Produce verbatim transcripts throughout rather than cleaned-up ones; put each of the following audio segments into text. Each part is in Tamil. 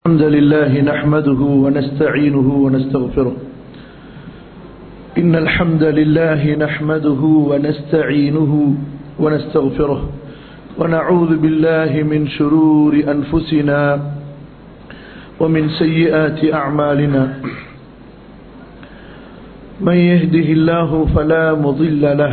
الحمد لله نحمده ونستعينه ونستغفره إن الحمد لله نحمده ونستعينه ونستغفره ونعوذ بالله من شرور أنفسنا ومن سيئات أعمالنا من يهده الله فلا مضل له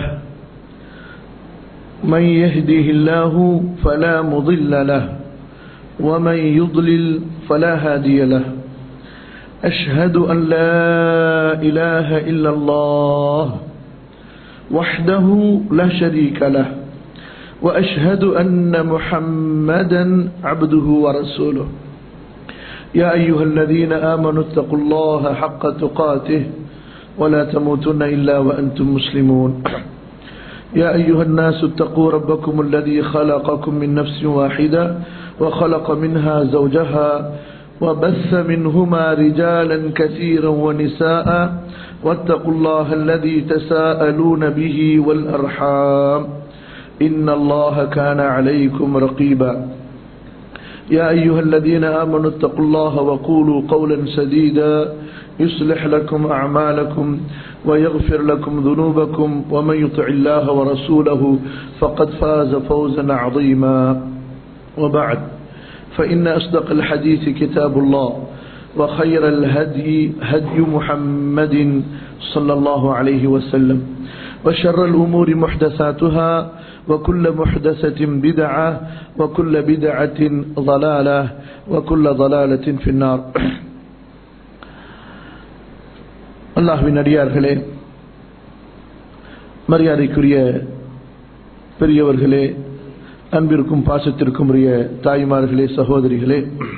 من يهده الله فلا مضل له ومن يضلل فلا هادي له أشهد أن لا إله إلا الله وحده لا شريك له وأشهد أن محمدا عبده ورسوله يا أيها الذين آمنوا اتقوا الله حق تقاته ولا تموتن إلا وأنتم مسلمون يا أيها الناس اتقوا ربكم الذي خلقكم من نفس واحدة وخلق منها زوجها وبث منهما رجالا كثيرا ونساء واتقوا الله الذي تساءلون به والأرحام إن الله كان عليكم رقيبا يا أيها الذين آمنوا اتقوا الله وقولوا قولا سديدا يصلح لكم أعمالكم ويغفر لكم ذنوبكم ومن يطع الله ورسوله فقد فاز فوزا عظيما وبعد فإن أصدق الحديث كتاب الله وخير الهدي هدي محمد صلى الله عليه وسلم وشر الأمور محدثاتها وكل محدثة بدعة وكل بدعة ضلالة وكل ضلالة في النار. அல்லாஹ்வின் அடியார்களே, மரியாதைக்குரிய பெரியவர்களே, அன்பிற்கும் பாசத்திற்கும் உரிய தாய்மார்களே, சகோதரிகளே,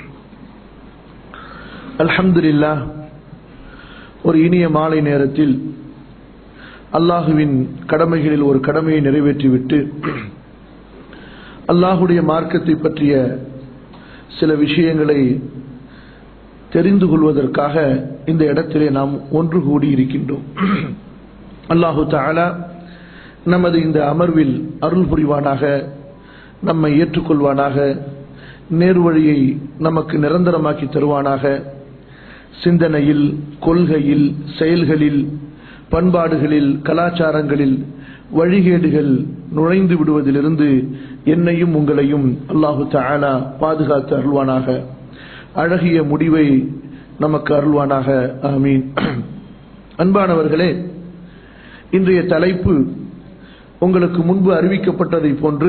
அல்ஹம்துலில்லாஹ் ஒரு இனிய மாலை நேரத்தில் அல்லாஹுவின் கடமைகளில் ஒரு கடமையை நிறைவேற்றிவிட்டு அல்லாஹுடைய மார்க்கத்தை பற்றிய சில விஷயங்களை தெரிந்து கொள்வதற்காக இந்த இடத்திலே நாம் ஒன்று கூடி இருக்கின்றோம். அல்லாஹு தஆலா நமது இந்த அமர்வில் அருள் புரிவானாக, நம்மை ஏற்றுக்கொள்வானாக, நேர்வழியை நமக்கு நிரந்தரமாக்கி தருவானாக. சிந்தனையில், கொள்கையில், செயல்களில், பண்பாடுகளில், கலாச்சாரங்களில் வழிகேடுகள் நுழைந்து விடுவதிலிருந்து என்னையும் உங்களையும் அல்லாஹு தஆலா பாதுகாத்து அருள்வானாக. அழகிய முடிவை நமக்கு அருள்வானாக. ஆமீன். அன்பானவர்களே, இன்றைய தலைப்பு உங்களுக்கு முன்பு அறிவிக்கப்பட்டதை போன்று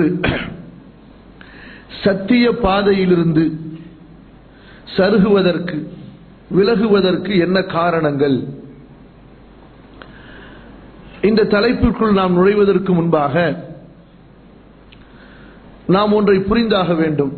சத்திய பாதையிலிருந்து சருகுவதற்கு, விலகுவதற்கு என்ன காரணங்கள்? இந்த தலைப்பிற்குள் நாம் நுழைவதற்கு முன்பாக நாம் ஒன்றை புரிந்தாக வேண்டும்.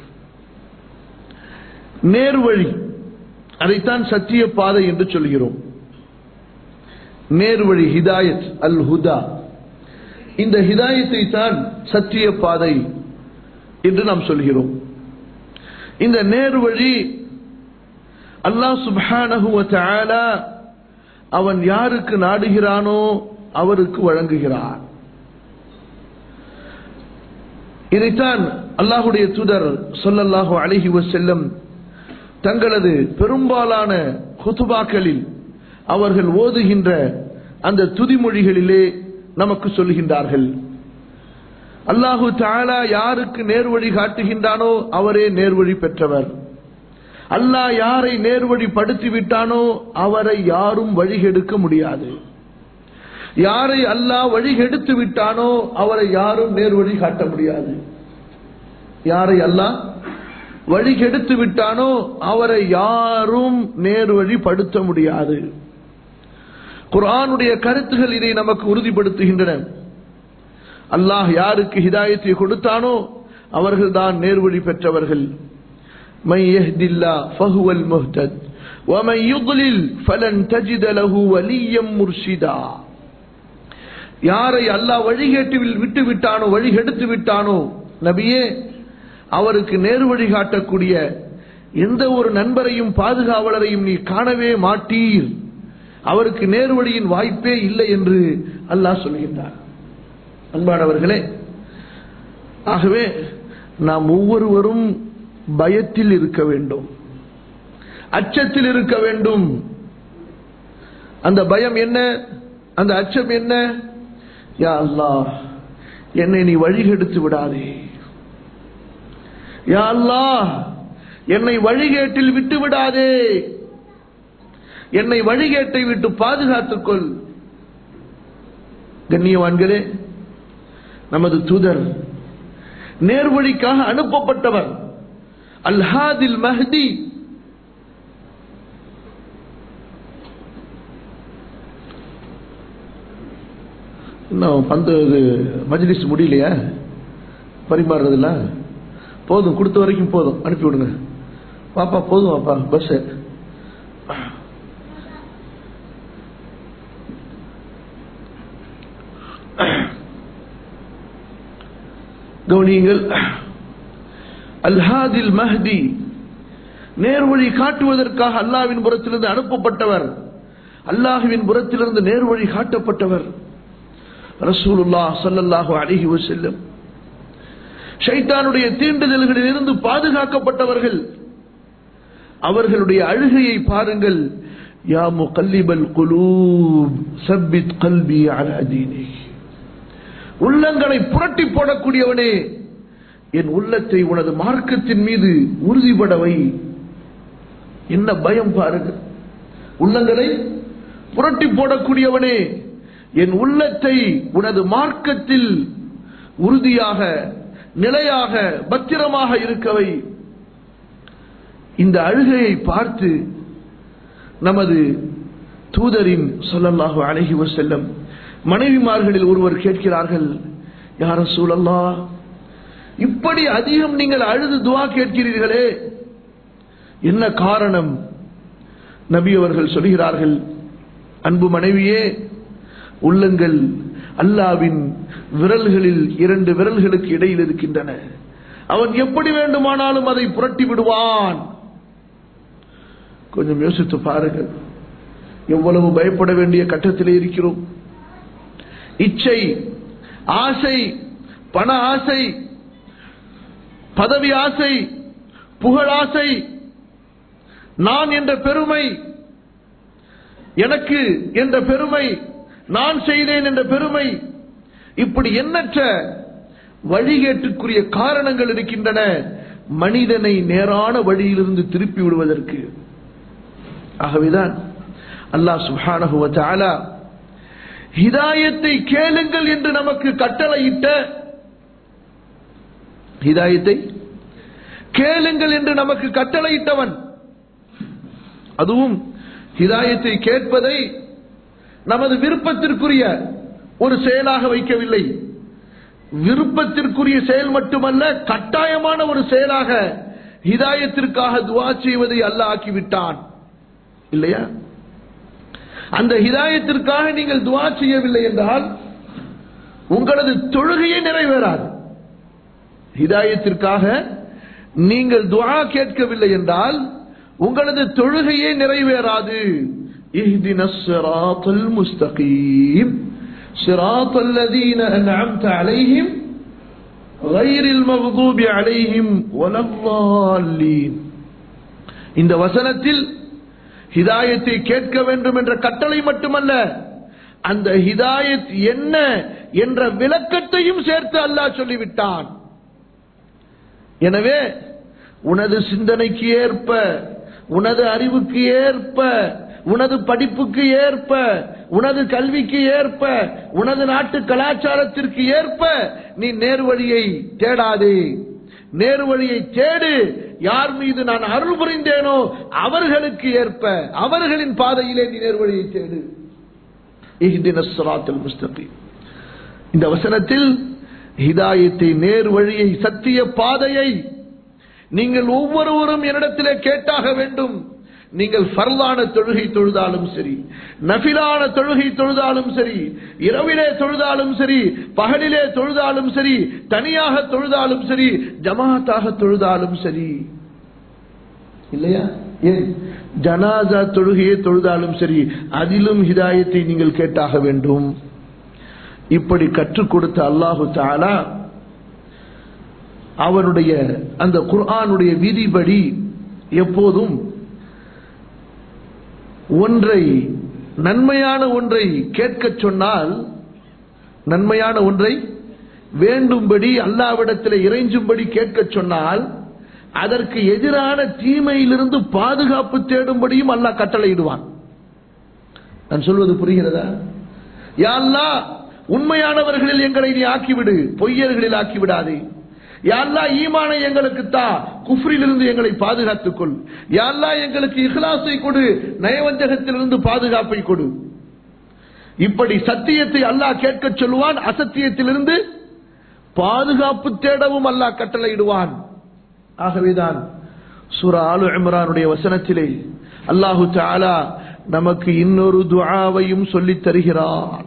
நேர்வழி, அதைத்தான் சத்திய பாதை என்று சொல்கிறோம். நேர்வழி, ஹிதாயத், அல் ஹுதா, இந்த ஹிதாயத்தை தான் சத்திய பாதை என்று நாம் சொல்கிறோம். இந்த நேர்வழி அல்லாஹ் சுப்ஹானஹு வ தஆலா அவன் யாருக்கு நாடுகிறானோ அவருக்கு வழங்குகிறான். இதைத்தான் அல்லாஹுடைய தூதர் ஸல்லல்லாஹு அலைஹி வஸல்லம் தங்களது பெரும்பாலான குதுபாக்களில் அவர்கள் ஓதுகின்ற அந்த துதிமொழிகளிலே நமக்கு சொல்கின்றார்கள். அல்லாஹு தஆலா யாருக்கு நேர்வழி காட்டுகின்றானோ அவரே நேர்வழி பெற்றவர். அல்லாஹ் யாரை நேர்வழி படுத்தி விட்டானோ அவரை யாரும் வழிகெடுக்க முடியாது. யாரை அல்லாஹ் வழிகெடுத்து விட்டானோ அவரை யாரும் நேர்வழி காட்ட முடியாது. யாரை அல்லாஹ் வழிகெடுத்து விட்டானோ அவரை யாரும் நேர்வழி படுத்த முடியாது. குர்ஆனுடைய கருத்துகள் இதை நமக்கு உறுதிப்படுத்துகின்றன. அல்லாஹ் யாருக்கு ஹிதாயத்தை கொடுத்தானோ அவர்கள் தான் நேர்வழி பெற்றவர்கள். من يهد الله فهو المهتد ومن يضلل فلن تجد له وليا مرشدا. யாரை அல்லாஹ் வழிகேட்டில் விட்டு விட்டானோ, வழிகெடுத்து விட்டானோ நபியே, அவருக்கு நேர்வழி காட்டக்கூடிய எந்த ஒரு நண்பரையும் பாதுகாவலரையும் நீ காணவே மாட்டீர். அவருக்கு நேர்வழியின் வாய்ப்பே இல்லை என்று அல்லாஹ் சொல்கின்றார். அன்பானவர்களே, ஆகவே நாம் ஒவ்வொருவரும் பயத்தில் இருக்க வேண்டும். அச்சத்தில் இருக்க வேண்டும். அந்த பயம் என்ன, அந்த அச்சம் என்ன? யா அல்லாஹ், என்னை நீ வழிகெடுத்து விடாதே. யா அல்லாஹ், என்னை வழிகேட்டில் விட்டு விடாதே. என்னை வழிகேட்டை விட்டு பாதுகாத்துக்கொள். கண்ணியவான்களே, நமது தூதர் நேர்வழிக்காக அனுப்பப்பட்டவர் அல் ஹாதில் மஹ்தி. இன்னும் பந்து மஜ்லிஸ் முடியலையா? பரிமாறுறதுல போதும், கொடுத்த வரைக்கும் போதும், அனுப்பி விடுங்க. பாப்பா போதும் பாப்பா, பஸ் கவனியுங்கள். அல் ஹாதில் மஹ்தி, நேர்வழி காட்டுவதற்காக அல்லாஹ்வின் புறத்திலிருந்து அனுப்பப்பட்டவர், அல்லாஹ்வின் புறத்திலிருந்து நேர்வழி காட்டப்பட்டவர் ரசூலுல்லாஹ் ஸல்லல்லாஹு அலைஹி வஸல்லம். ஷைத்தானுடைய தீண்டுதல்களில் இருந்து பாதுகாக்கப்பட்டவர்கள். அவர்களுடைய அழுகையை பாருங்கள். யா முகல்லிபல் குலூப் சப்பித் கல்பி அலா தீனிக். உள்ளங்களை புரட்டி போடக்கூடியவனே, என் உள்ளத்தை உனது மார்க்கத்தின் மீது உறுதிபடவை. என்ன பயம் பாருங்கள். உள்ளங்களை புரட்டி போடக்கூடியவனே, என் உள்ளத்தை உனது மார்க்கத்தில் உறுதியாக, நிலையாக, பத்திரமாக இருக்கவை. இந்த அழுகையை பார்த்து நமது தூதரின் ஸல்லல்லாஹு அலைஹி வஸல்லம் மனைவிமார்களில் ஒருவர் கேட்கிறார்கள், யா ரசூலல்லாஹ், இப்படி அதிகம் நீங்கள் அழுது துஆ கேட்கிறீர்களே, என்ன காரணம்? நபி அவர்கள் சொல்கிறார்கள், அன்பு மனைவியே, உள்ளங்கள் அல்லாஹ்வின் விரல்களில் இரண்டு விரல்களுக்கு இடையில் இருக்கின்றன. அவன் எப்படி வேண்டுமானாலும் அதை புரட்டி விடுவான். கொஞ்சம் யோசித்து பாருங்கள், எவ்வளவு பயப்பட வேண்டிய கட்டத்திலே இருக்கிறோம். இச்சை, ஆசை, பண ஆசை, பதவி ஆசை, புகழாசை, நான் என்ற பெருமை, எனக்கு என்ற பெருமை, நான் செய்தேன் என்ற பெருமை, இப்படி எண்ணற்ற வழிகேட்டுக்குரிய காரணங்கள் இருக்கின்றன மனிதனை நேரான வழியிலிருந்து திருப்பி விடுவதற்கு. ஆகவேதான் அல்லாஹ் சுப்ஹானஹு வ தஆலா ஹிதாயத்தை கேளுங்கள் என்று நமக்கு கட்டளையிட்ட, ஹிதாயத்தை கேளுங்கள் என்று நமக்கு கட்டளையிட்டவன், அதுவும் ஹிதாயத்தை கேட்பதை நமது விருப்பத்திற்குரிய ஒரு செயலாக வைக்கவில்லை. விருப்பத்திற்குரிய செயல் மட்டுமல்ல, கட்டாயமான ஒரு செயலாக ஹிதாயத்திற்காக துஆ செய்வதை அல்லாஹ் ஆக்கிவிட்டான். இல்லையா? அந்த ஹிதாயத்திற்காக நீங்கள் துஆ செய்யவில்லை என்றால் உங்களது தொழுகையே நிறைவேறாது. ஹிதாயத்திற்காக நீங்கள் துஆ கேட்கவில்லை என்றால் உங்களது தொழுகையே நிறைவேறாது. இஹ்தினஸ் ஸிராத்தல் முஸ்தகீம் ஸிராத்தல் லதீன அன்அம்த அலைஹிம் கைரில் மக்தூபி அலைஹிம் வலல்லாலீன். இந்த வசனத்தில் ஹிதாயத்தை கேட்க வேண்டும் என்ற கட்டளை மட்டுமல்ல, அந்த ஹிதாயத் என்ன என்ற விளக்கத்தையும் சேர்த்து அல்லாஹ் சொல்லிவிட்டான். எனவே உனது சிந்தனைக்கு ஏற்ப, உனது அறிவுக்கு ஏற்ப, உனது படிப்புக்கு ஏற்ப, உனது கல்விக்கு ஏற்ப, உனது நாட்டு கலாச்சாரத்திற்கு ஏற்ப நீ நேர்வழியை தேடாதே. நேர்வழியை தேடு. யார் மீது நான் அருள் புரிந்தேனோ அவர்களுக்கு ஏற்ப, அவர்களின் பாதையிலே நீ நேர்வழியை தேடு. இஹ்தினஸ் ஸிராத்தல் முஸ்தகீம். இந்த வசனத்தில் ஹிதாயத்தை, நேர்வழியை, சத்திய பாதையை நீங்கள் ஒவ்வொருவரும் என்னிடத்திலே கேட்டாக வேண்டும். நீங்கள் ஃபர்லான தொழுகை தொழுதாலும் சரி, நஃபிலான தொழுகை தொழுதாலும் சரி, இரவிலே தொழுதாலும் சரி, பகலிலே தொழுதாலும் சரி, தனியாக தொழுதாலும் சரி, ஜமாத்தாக தொழுதாலும் சரி, இல்லையா? ஏன் ஜனாஸா தொழுகையை தொழுதாலும் சரி, அதிலும் ஹிதாயத்தை நீங்கள் கேட்டாக வேண்டும். இப்படி கற்றுக் கொடுத்த அல்லாஹு தஆலா அவருடைய அந்த குர்ஆனுடைய விதிபடி எப்போதும் ஒன்றை நன்மையான ஒன்றை கேட்க சொன்னால், நன்மையான ஒன்றை வேண்டும்படி அல்லாஹ்விடத்தில் இறைஞ்சும்படி கேட்க சொன்னால் அதற்கு எதிரான தீமையிலிருந்து பாதுகாப்பு தேடும்படியும் அல்லாஹ் கட்டளையிடுவான். நான் சொல்வது புரிகிறதா? யா அல்லாஹ், உண்மையானவர்களில் எங்களை நீ ஆக்கிவிடு, பொய்யர்களில் ஆக்கிவிடாதே. யா அல்லாஹ், ஈமானை எங்களுக்கு தா, குஃப்ரிலிருந்து எங்களை பாதுகாத்துக் கொள். யா அல்லாஹ், எங்களுக்கு இஹ்லாஸை கொடு, நயவஞ்சகத்திலிருந்து பாதுகாப்பை கொடு. இப்படி சத்தியத்தை அல்லாஹ் கேட்க சொல்லுவான், அசத்தியத்திலிருந்து பாதுகாப்பு தேடவும் அல்லாஹ் கட்டளையிடுவான். ஆகவேதான் சூரா ஆலு இம்ரானுடைய வசனத்திலே அல்லாஹு தஆலா நமக்கு இன்னொரு துஆவையும் சொல்லித் தருகிறான்.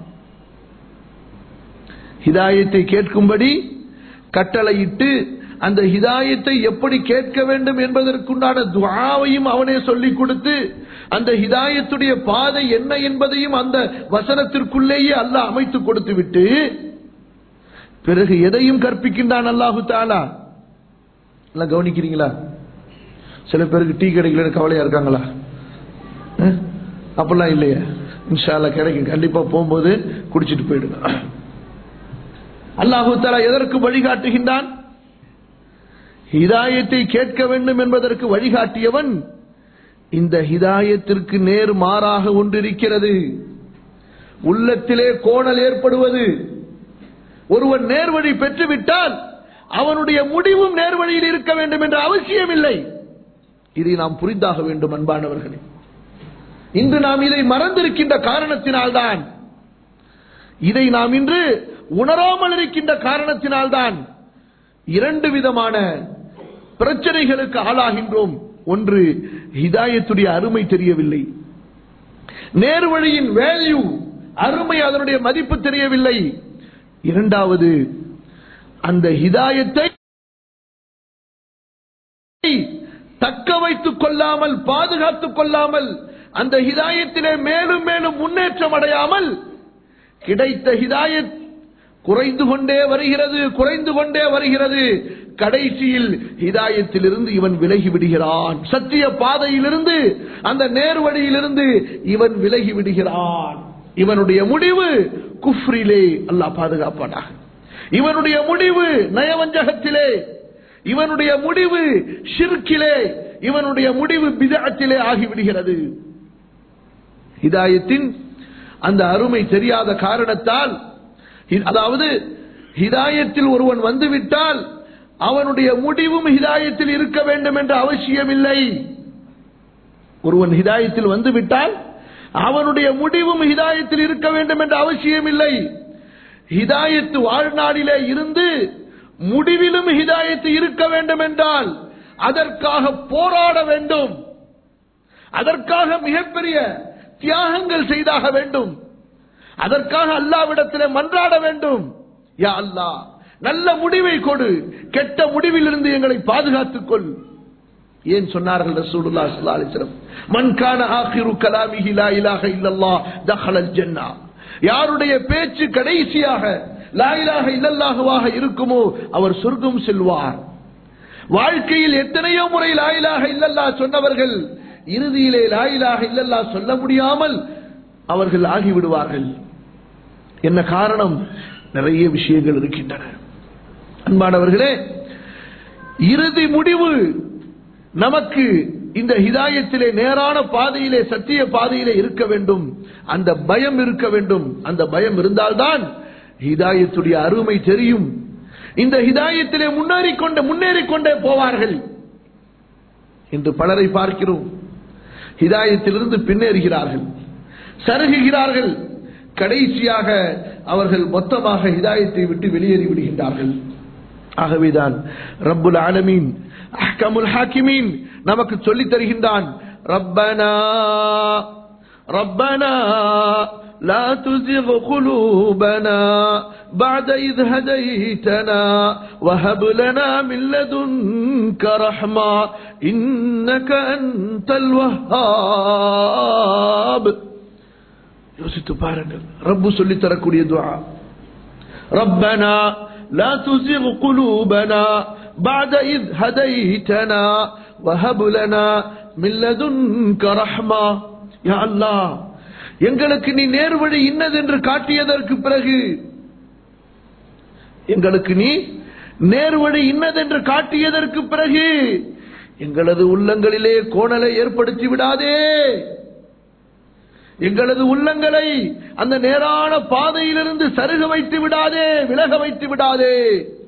ஹிதாயத்தை கேட்கும்படி கட்டளையிட்டு அந்த ஹிதாயத்தை எப்படி கேட்க வேண்டும் என்பதற்குண்டான துஆவையும் அவனே சொல்லிக் கொடுத்து அந்த ஹிதாயத்துடைய பாதை என்ன என்பதையும் அந்த வசனத்திற்குள்ளேயே அல்லாஹ் அமைத்து கொடுத்து விட்டு பிறகு எதையும் கற்பிக்கின்றான் அல்லாஹு தஆலா. எல்லாம் கவனிக்கிறீங்களா? சில பேருக்கு டீ கிடைக்கல கவலையா இருக்காங்களா? அப்பெல்லாம் இல்லையா? இன்ஷா அல்லாஹ் கிடைக்கும். கண்டிப்பா போகும்போது குடிச்சிட்டு போயிடுங்க. அல்லாஹு தஆலா எதற்கு வழிகாட்டுகின்றான்? ஹிதாயத்தை கேட்க வேண்டும் என்பதற்கு வழிகாட்டியவன் இந்த ஹிதாயத்திற்கு நேர் மாறாக ஒன்றிருக்கிறது. உள்ளத்திலே கோணல் ஏற்படுவது. ஒருவன் நேர்வழி பெற்றுவிட்டால் அவனுடைய முடிவும் நேர்வழியில் இருக்க வேண்டும் என்ற அவசியம் இல்லை. இதை நாம் புரிந்தாக வேண்டும் அன்பானவர்களே. இன்று நாம் இதை மறந்திருக்கின்ற காரணத்தினால்தான், இதை நாம் இன்று உணராமல் இருக்கின்ற காரணத்தினால்தான் இரண்டு விதமான பிரச்சனைகளுக்கு ஆளாகின்றோம். ஒன்று, ஹிதாயத்துடைய அருமை தெரியவில்லை, நேர்வழியின் வேல்யூ, அருமை, அதனுடைய மதிப்பு தெரியவில்லை. இரண்டாவது, அந்த ஹிதாயத்தை தக்க வைத்துக் கொள்ளாமல், பாதுகாத்துக் கொள்ளாமல், அந்த ஹிதாயத்திலே மேலும் மேலும் முன்னேற்றம் அடையாமல் கிடைத்த ஹிதாயத் குறைந்து கொண்டே வருகிறது, குறைந்து கொண்டே வருகிறது. கடைசியில் ஹிதாயத்திலிருந்து இவன் விலகி விடுகிறான். சத்திய பாதையிலிருந்து, அந்த நேர்வழியிலிருந்து இவன் விலகி விடுகிறான். இவனுடைய முடிவு குஃப்ரிலே, அல்லாஹ் பாதுகாப்பானாக. இவனுடைய முடிவு நயவஞ்சகத்திலே, இவனுடைய முடிவு ஷிர்கிலே, இவனுடைய முடிவு பிதஅத்திலே ஆகிவிடுகிறது. ஹிதாயத்தின் அந்த அருமை தெரியாத காரணத்தால், அதாவது ஹிதாயத்தில் ஒருவன் வந்துவிட்டால் அவனுடைய முடிவும் ஹிதாயத்தில் இருக்க வேண்டும் என்ற அவசியம் இல்லை. ஒருவன் ஹிதாயத்தில் வந்துவிட்டால் அவனுடைய முடிவும் ஹிதாயத்தில் இருக்க வேண்டும் என்ற அவசியம் இல்லை. ஹிதாயத்து வாழ்நாளிலே இருந்து முடிவிலும் ஹிதாயத்து இருக்க வேண்டும் என்றால் அதற்காக போராட வேண்டும், அதற்காக மிகப்பெரிய தியாகங்கள் செய்தாக வேண்டும், அதற்காக அல்லாஹ்விடத்திலே மன்றாட வேண்டும். யா அல்லாஹ், நல்ல முடிவை கொடு, கெட்ட முடிவிலிருந்து எங்களை பாதுகாத்துக் கொள். ஏன் சொன்னார்கள் ரசூலுல்லாஹி ஸல்லல்லாஹு அலைஹி வஸல்லம், மன் கான ஆகிரு கலாமிஹி லா இலாஹ இல்லல்லாஹ் தഖலல் ஜன்னah. யாருடைய பேச்சு கடைசியாக லா இலாஹ இல்லல்லாஹ்வாக இருக்குமோ அவர் சொர்க்கம் செல்வார். வாழ்க்கையில் எத்தனையோ முறை லா இலாஹ இல்லல்லாஹ் சொன்னவர்கள் இறுதியிலே லா இலாஹ இல்லல்லாஹ் சொல்ல முடியாமல் அவர்கள் ஆகிவிடுவார்கள். என்ன காரணம்? நிறைய விஷயங்கள் இருக்கின்றன. அன்பானவர்களே, இறுதி முடிவு நமக்கு இந்த ஹிதாயத்திலே, நேரான பாதையிலே, சத்திய பாதையிலே இருக்க வேண்டும். அந்த பயம் இருக்க வேண்டும். அந்த பயம் இருந்தால்தான் ஹிதாயத்துடைய அருமை தெரியும். இந்த ஹிதாயத்திலே முன்னேறிக்கொண்டே முன்னேறிக்கொண்டே போவார்கள். இன்று பலரை பார்க்கிறோம், ஹிதாயத்திலிருந்து பின்னேறுகிறார்கள், சருகுகிறார்கள், கடைசியாக அவர்கள் மொத்தமாக ஹிதாயத்தை விட்டு வெளியேறி விடுகின்றார்கள். ஆகவேதான் ரப்புல் ஆலமீன் அஹ்கமுல் ஹாக்கிமீன் நமக்கு சொல்லித் தருகின்றான், ரப்பனா ரப்பனா லா துஸிக் குலூபனா பஅத இத் ஹதைதனா வஹப் லனா மின் லதுன்க ரஹ்மா இன்னக அன்தல் வஹ்ஹாப். யோசித்து பாருங்கள், ரப்பு சொல்லித் தரக்கூடிய துஆ, ரப்பனா லா துஸிக் குலூபனா பஅத இத் ஹதைதனா வஹப் லனா மின் லதுன்க ரஹ்மா. யா அல்லாஹ் எங்களுக்கு நீ நேர்வழி இன்னதென்று காட்டியதற்கு பிறகு எங்களுக்கு நீ நேர்வழி இன்னதென்று காட்டியதற்கு பிறகு எங்களது உள்ளங்களிலே கோணலை ஏற்படுத்தி விடாதே, எங்களது உள்ளங்களை அந்த நேரான பாதையிலிருந்து சருக வைத்து விடாதே, விலக வைத்து விடாதே.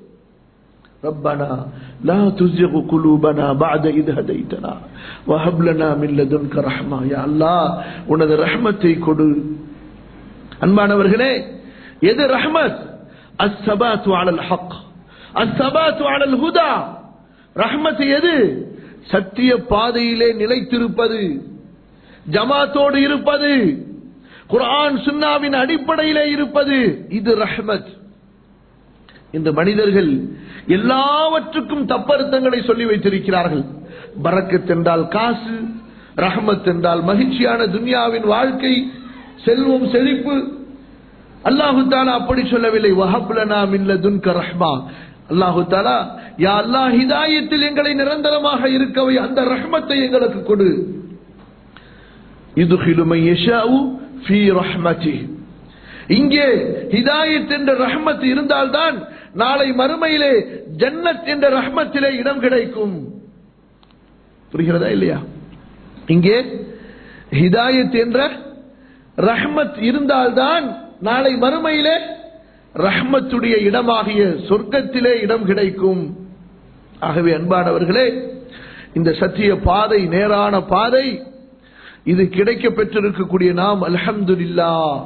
ரப்பனா லா துஸிக் குலூபனா பஅத இத் ஹதைதனா வஹப் லனா மின் லதுன்க ரஹ்மா. யா அல்லாஹ் உனது ரஹ்மத்தை கொடு. அன்பானவர்களே, எது ரஹ்மத்? அஸ்ஸபாத்து அலல் ஹக், அஸ்ஸபாத்து அலல் ஹுதா. ரஹ்மத் எது? சத்திய பாதையிலே நிலைத்திருப்பது, ஜமாத்தோடு இருப்பது, குர்ஆன் சுன்னாவின் அடிப்படையிலே இருப்பது, இது ரஹ்மத். இந்த மனிதர்கள் எல்லாவற்றுக்கும் தப்பர்த்தங்களை சொல்லி வைத்திருக்கிறார்கள். பரக்கத் என்றால் காசு, ரஹ்மத் என்றால் மகிழ்ச்சியான துன்யாவின் வாழ்க்கை, செல்வம், செழிப்பு. அல்லாஹு தஆலா அப்படி சொல்லவில்லை. வஹப் லனா மின் லதுன்க ரஹ்மா. அல்லாஹு தஆலா யா அல்லாஹ் ஹிதாயத்தில் எங்களை நிரந்தரமாக இருக்கவை, அந்த ரஹ்மத்தை எங்களுக்கு கொடு. யுத்கிலு மன் யஷாஉ ஃபீ ரஹ்மத்திஹி. இங்கே ஹிதாயத் என்ற ரஹ்மத் இருந்தால்தான் நாளை மறுமையிலே ஜன்னத் என்ற ரஹ்மத்திலே இடம் கிடைக்கும். புரிகிறதா இல்லையா? இங்கே ஹிதாயத் என்ற ரஹ்மத் இருந்தால்தான் நாளை மறுமையிலே ரஹ்மத்துடைய இடமாகிய சொர்க்கத்திலே இடம் கிடைக்கும். ஆகவே அன்பானவர்களே, இந்த சத்திய பாதை, நேரான பாதை, இது கிடைக்க பெற்றிருக்கக்கூடிய நாம் அல்ஹம்துலில்லாஹ்.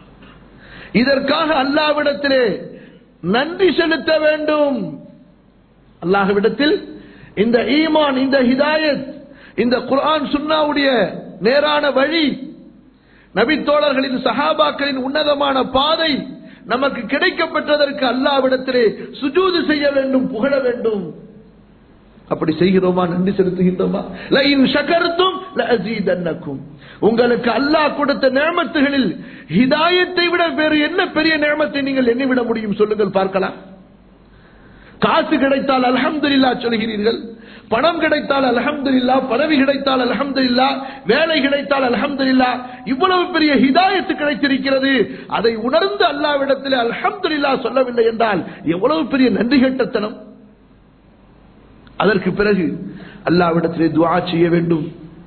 இதற்காக அல்லாஹ்விடத்திலே நன்றி செலுத்த வேண்டும். அல்லாஹ்விடத்தில் இந்த ஈமான், இந்த ஹிதாயத், இந்த குர்ஆன் சுன்னாவுடைய நேரான வழி, நபி தோழர்களின் சஹாபாக்களின் உன்னதமான பாதை நமக்கு கிடைக்கப்பட்டதற்கு அல்லாஹ்விடத்திலே சுஜூது செய்ய வேண்டும், புகழ வேண்டும். அப்படி செய்கிறோமா? நன்றி செலுத்துகின்றோமா? லஇன் ஷகர்தும் லஅஸீதன்னகும். உங்களுக்கு அல்லாஹ் கொடுத்த நிஅமத்துகளில் ஹிதாயத்தை விட வேறு என்ன பெரிய நிஅமத்தை நீங்கள் எண்ணிவிட முடியும்? சொல்லுங்கள் பார்க்கலாம். காசு கிடைத்தால் அல்ஹம்துலில்லாஹ் சொல்கிறீர்கள், பணம் கிடைத்தால் அல்ஹம்துலில்லாஹ், பதவி கிடைத்தால் அல்ஹம்துலில்லாஹ், வேலை கிடைத்தால் அல்ஹம்துலில்லாஹ். இவ்வளவு பெரிய ஹிதாயத்து கிடைத்திருக்கிறது, அதை உணர்ந்து அல்லாஹ்விடத்தில் அல்ஹம்துலில்லாஹ் சொல்லவில்லை என்றால் எவ்வளவு பெரிய நன்றி கெட்டத்தனம். அதற்கு பிறகு அல்லாஹ்விடத்திலே துஆ செய்ய வேண்டும்.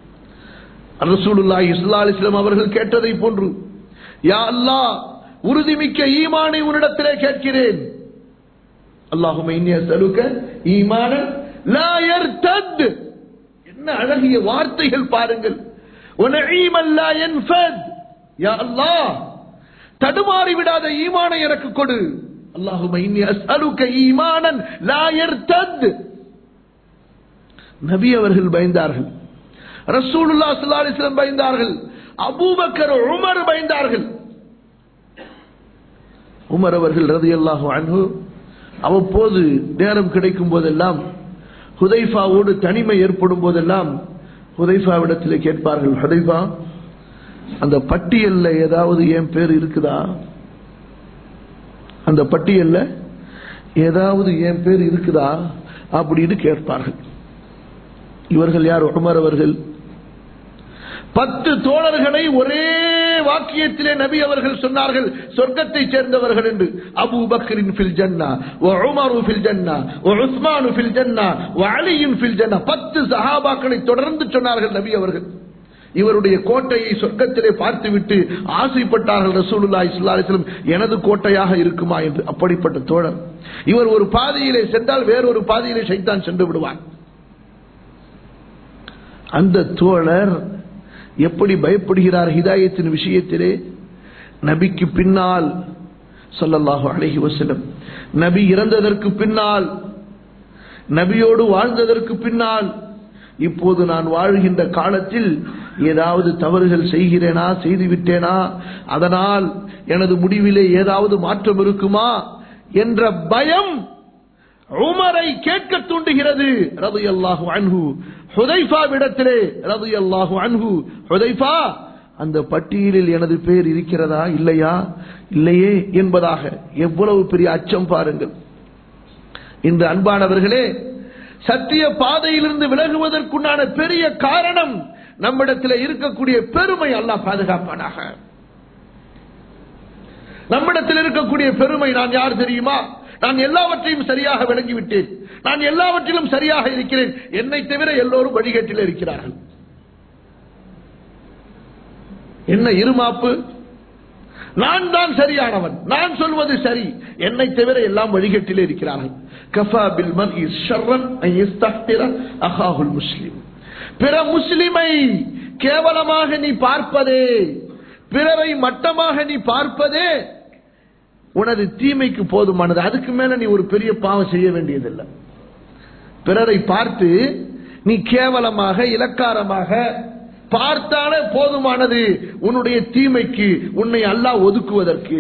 ரசூலுல்லாஹி ஸல்லல்லாஹு அலைஹி வஸல்லம் அவர்கள் கேட்டதை போன்று, யா அல்லாஹ் உறுதிமிக்க ஈமானை உன்னிடத்திலே கேட்கிறேன். அல்லாஹும்ம இன்னி அஸ்அலுக ஈமானன் லா யர்தத். என்ன அழகிய வார்த்தைகள் பாருங்கள். வநஈமன் லா யன்ஃபத். யா அல்லாஹ் தடுமாறி விடாத ஈமானை எனக்கு கொடு. அல்லாஹும்ம இன்னி அஸ்அலுக ஈமானன் லா யர்தத். நபி அவர்கள் பயந்தார்கள், ரசூலுல்லாஹ் ஸல்லல்லாஹு அலைஹி வஸல்லம் பயந்தார்கள், அபூபக்கர், உமர் பயந்தார்கள். உமர் அவர்கள் ரலியல்லாஹு அன்ஹு அவ்வப்போது நேரம் கிடைக்கும் போதெல்லாம், ஹுதைஃபாவோடு தனிமை ஏற்படும் போதெல்லாம் ஹுதைஃபாவிடத்தில் கேட்பார்கள், ஹுதைஃபா அந்த பட்டியல்ல ஏதாவது என் பேர் இருக்குதா? அந்த பட்டியல்ல ஏதாவது என் பேர் இருக்குதா அப்படின்னு கேட்பார்கள். இவர்கள் யார்? உமர் அவர்கள். பத்து தோழர்களை ஒரே வாக்கியத்திலே நபி அவர்கள் சொன்னார்கள் சொர்க்கத்தை சேர்ந்தவர்கள் என்று. அபூ பக்ரின் ஃபில் ஜன்னா வ உமரு ஃபில் ஜன்னா வ உஸ்மானு ஃபில் ஜன்னா வ அலியுன் ஃபில் ஜன்னா. பத்து சஹாபாக்களை தொடர்ந்து சொன்னார்கள் நபி அவர்கள். இவருடைய கோட்டையை சொர்க்கத்திலே பார்த்துவிட்டு ஆசைப்பட்டார்கள் ரசூலுல்லாஹி ஸல்லல்லாஹு அலைஹி வஸல்லம், எனது கோட்டையாக இருக்குமா என்று. அப்படிப்பட்ட தோழர். இவர் ஒரு பாதையிலே சென்றால் வேறொரு பாதையிலே ஷைத்தான் சென்று விடுவான். அந்த தோழர் எப்படி பயப்படுகிறார் ஹிதாயத்தின் விஷயத்திலே? நபிக்கு பின்னால் ஸல்லல்லாஹு அலைஹி வஸல்லம், நபி இறந்ததற்கு பின்னால், நபியோடு வாழ்ந்ததற்கு பின்னால், இப்போது நான் வாழ்கின்ற காலத்தில் ஏதாவது தவறுகள் செய்கிறேனா, செய்துவிட்டேனா, அதனால் எனது முடிவிலே ஏதாவது மாற்றம் இருக்குமா என்ற பயம் உமரை கேட்க தூண்டுகிறது. ரலியல்லாஹு அன்ஹு ஹுதைஃபாவிடத்திலே ரலியல்லாஹு அன்ஹு, ஹுதைஃபா அந்த பட்டியலில் எனது பேர் இருக்கிறதா இல்லையா, இல்லையே என்பதாக எவ்வளவு பெரிய அச்சம் பாருங்கள். இந்த அன்பானவர்களே, சத்திய பாதையிலிருந்து விலகுவதற்குண்டான பெரிய காரணம் நம்மிடத்தில் இருக்கக்கூடிய பெருமை அல்லாஹ் பாதுகாப்பானாக. நம்மிடத்தில் இருக்கக்கூடிய பெருமை, நான் யார் தெரியுமா? நான் எல்லாவற்றையும் சரியாக விளங்கிவிட்டேன், நான் எல்லாவற்றிலும் சரியாக இருக்கிறேன், என்னை தவிர எல்லோரும் வழிகேட்டில் இருக்கிறார்கள். என்ன இருமாப்பு? நான் தான் சரியானவன், நான் சொல்வது சரி, என்னை தவிர எல்லாம் வழிகேட்டில் இருக்கிறார்கள். கஃபா பில் மர்இ ஷர்ரன் அன் யஸ்தஹ்திர அஹாஹுல் முஸ்லிம். பிற முஸ்லிமை கேவலமாக நீ பார்ப்பதே, பிறரை மட்டமாக நீ பார்ப்பதே உனது தீமைக்கு போதுமானது. அதுக்கு மேல நீ ஒரு பெரிய பாவம் செய்ய வேண்டியதில்லை. பிறரை பார்த்து நீ கேவலமாக இலக்காரமாக பார்த்தாலே போதுமானது உன்னுடைய தீமைக்கு, உன்னை அல்லாஹ் ஒதுக்குவதற்கு.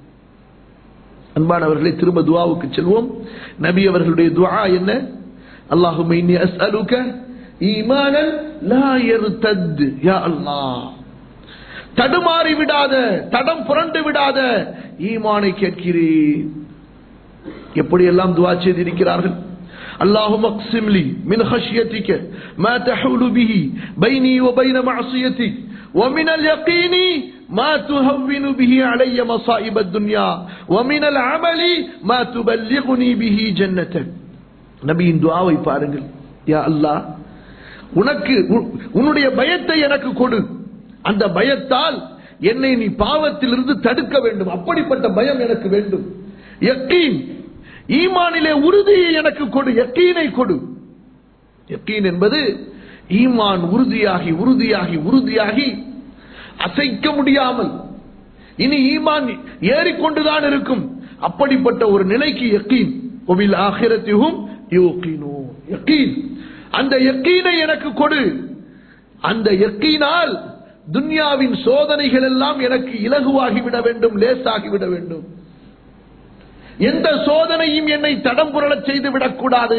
அன்பானவர்களை, திரும்ப துஆவுக்கு செல்வோம். நபி அவர்களுடைய துஆ என்ன? அல்லாஹும்ம இன்னி அஸ்அலுக ஈமானன் லா யர்தத். யா அல்லாஹ், தடுமாறி விடாத, தடம் புரண்டு விடாத ஈமானை கேட்கிறேன். எப்படியெல்லாம் துஆ செய்திருக்கிறார்கள். اللهم اقسم لي من خشيتك ما تحول به بيني وبين معصيتك ومن اليقين ما تهون به علي مصائب الدنيا ومن العمل ما تبلغني به جنتك. நபியின் துஆவை பாருங்கள். யா அல்லாஹ், உனக்கு உன்னுடைய பயத்தை எனக்கு கொடு, அந்த பயத்தால் என்னை நீ பாவத்திலிருந்து தடுக்க வேண்டும், அப்படிப்பட்ட பயம் எனக்கு வேண்டும். யக்கீன், ஈமானிலே உறுதியை எனக்கு கொடு, யக்கீனை கொடு. யக்கீன் என்பது ஈமான் உறுதியாகி உறுதியாகி உறுதியாகி அசைக்க முடியாமல் இனி ஈமான் ஏறிக்கொண்டுதான் இருக்கும், அப்படிப்பட்ட ஒரு நிலைக்கு யக்கீன். வபில் ஆகிரத்திஹும் யூகினூன். யக்கீன், அந்த யக்கீனை எனக்கு கொடு. அந்த யக்கீனால் துன்யாவின் சோதனைகள் எல்லாம் எனக்கு இலகுவாகிவிட வேண்டும், லேசாகிவிட வேண்டும். எந்த சோதனையும் என்னை தடம் புரளச் செய்து விடக்கூடாது.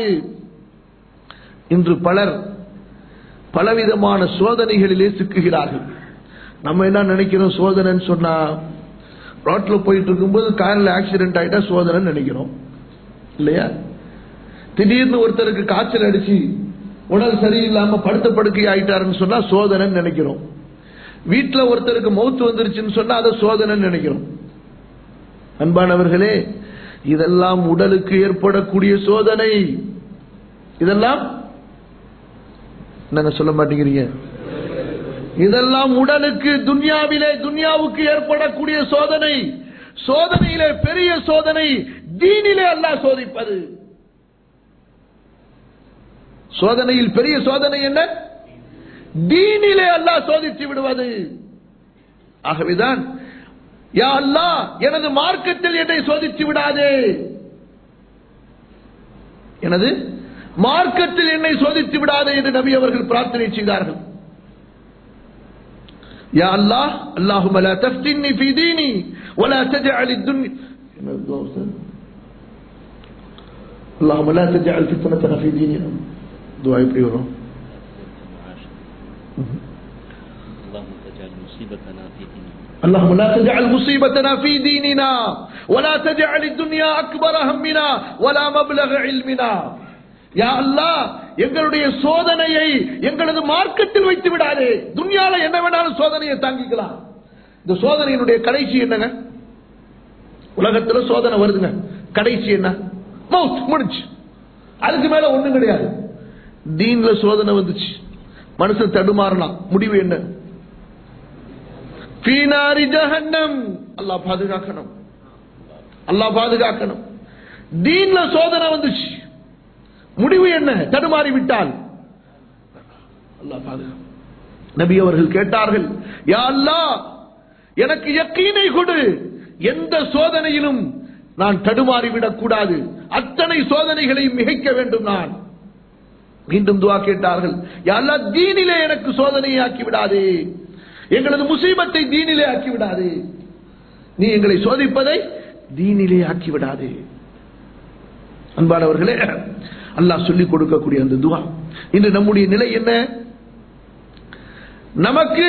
இன்று பலர் பலவிதமான சோதனைகளிலே சிக்குகிறார்கள். நம்ம என்ன நினைக்கிறோம்? சோதனைன்னு சொன்னா ரோட்ல போயிட்டு இருக்கும்போது கார்ல ஆக்சிடென்ட் ஆயிட்டா சோதனை நினைக்கிறோம் இல்லையா? திடீர்னு ஒருத்தருக்கு காய்ச்சல் அடிச்சு உடல் சரியில்லாம படுத்த படுக்கை ஆயிட்டாருன்னு சொன்னா சோதனை நினைக்கிறோம். வீட்டுல ஒருத்தருக்கு மௌத்து வந்துருச்சுன்னு சொன்னா அதை சோதனை நினைக்கிறோம். அன்பானவர்களே, இதெல்லாம் உடலுக்கு ஏற்படக்கூடிய சோதனை. இதெல்லாம் நாங்க சொல்ல மாட்டேங்கிறீங்க. இதெல்லாம் உடலுக்கு, துன்யாவிலே துன்யாவுக்கு ஏற்படக்கூடிய சோதனை. சோதனையிலே பெரிய சோதனை தீனிலே அல்லாஹ் சோதிப்பது. சோதனையில் பெரிய சோதனை என்ன? தீனிலே அல்லாஹ் சோதித்து விடுவது. ஆகவேதான் யா அல்லாஹ், எனது மார்க்கத்தில் என்னை சோதித்து விடாதே, எனது மார்க்கத்தில் என்னை சோதித்து விடாதே என்று நபி அவர்கள் பிரார்த்தனை செய்தார்கள். யா அல்லாஹ், அல்லாஹும்ம லா தஃப்தின்னி ஃபீ தீனி வலா தஜஅல் الدنيا اللهم لا تجعل فتنتنا في ديننا. துஆ எப்படி வரும்? اللهم تجعل مصيبتنا في ديننا اللهم لا تجعل مصيبتنا في ديننا ولا تجعل الدنيا أكبر همنا ولا مبلغ علمنا. யா அல்லாஹ், எங்களுடைய சோதனையை எங்களது மார்க்கத்தில் வைத்து விடாதே. துன்யால என்ன வேணாலும் சோதனையை தாங்கிக்கலாம். இந்த சோதனையினுடைய கடைசி என்னங்க? உலகத்துல சோதனை வருதுங்க, கடைசி என்ன? மௌத், முடிஞ்சு. அதுக்கு மேல ஒண்ணும் கிடையாது. தீன்ல சோதனை வந்துச்சு, மனுஷன் தடுமாறலாம், முடிவு என்ன? ஃபீனாரி ஜஹன்னம். அல்லாஹ் பாதுகாக்கணும், அல்லாஹ் பாதுகாக்கணும். தீன்ல சோதனை வந்துச்சு, முடிவு என்ன? தடுமாறி விட்டால் அல்லாஹ் பாதுகாக்கணும். நபி அவர்கள் கேட்டார்கள், யா அல்லாஹ், எனக்கு யக்கீனை கொடு, எந்த சோதனையிலும் நான் தடுமாறிவிடக் கூடாது, அத்தனை சோதனைகளையும் மிகைக்க வேண்டும் நான். மீண்டும் துஆ கேட்டார்கள், யா அல்லாஹ், தீனிலே எனக்கு சோதனையை ஆக்கி விடாதே, எங்களது முசீபத்தை தீனிலே ஆக்கி விடாதே, நீ எங்களை சோதிப்பதை தீனிலே ஆக்கி விடாதே. அன்பானவர்களே, அல்லாஹ் சொல்லிக் கொடுக்கக்கூடிய அந்த துஆ. இன்று நம்முடைய நிலை என்ன? நமக்கு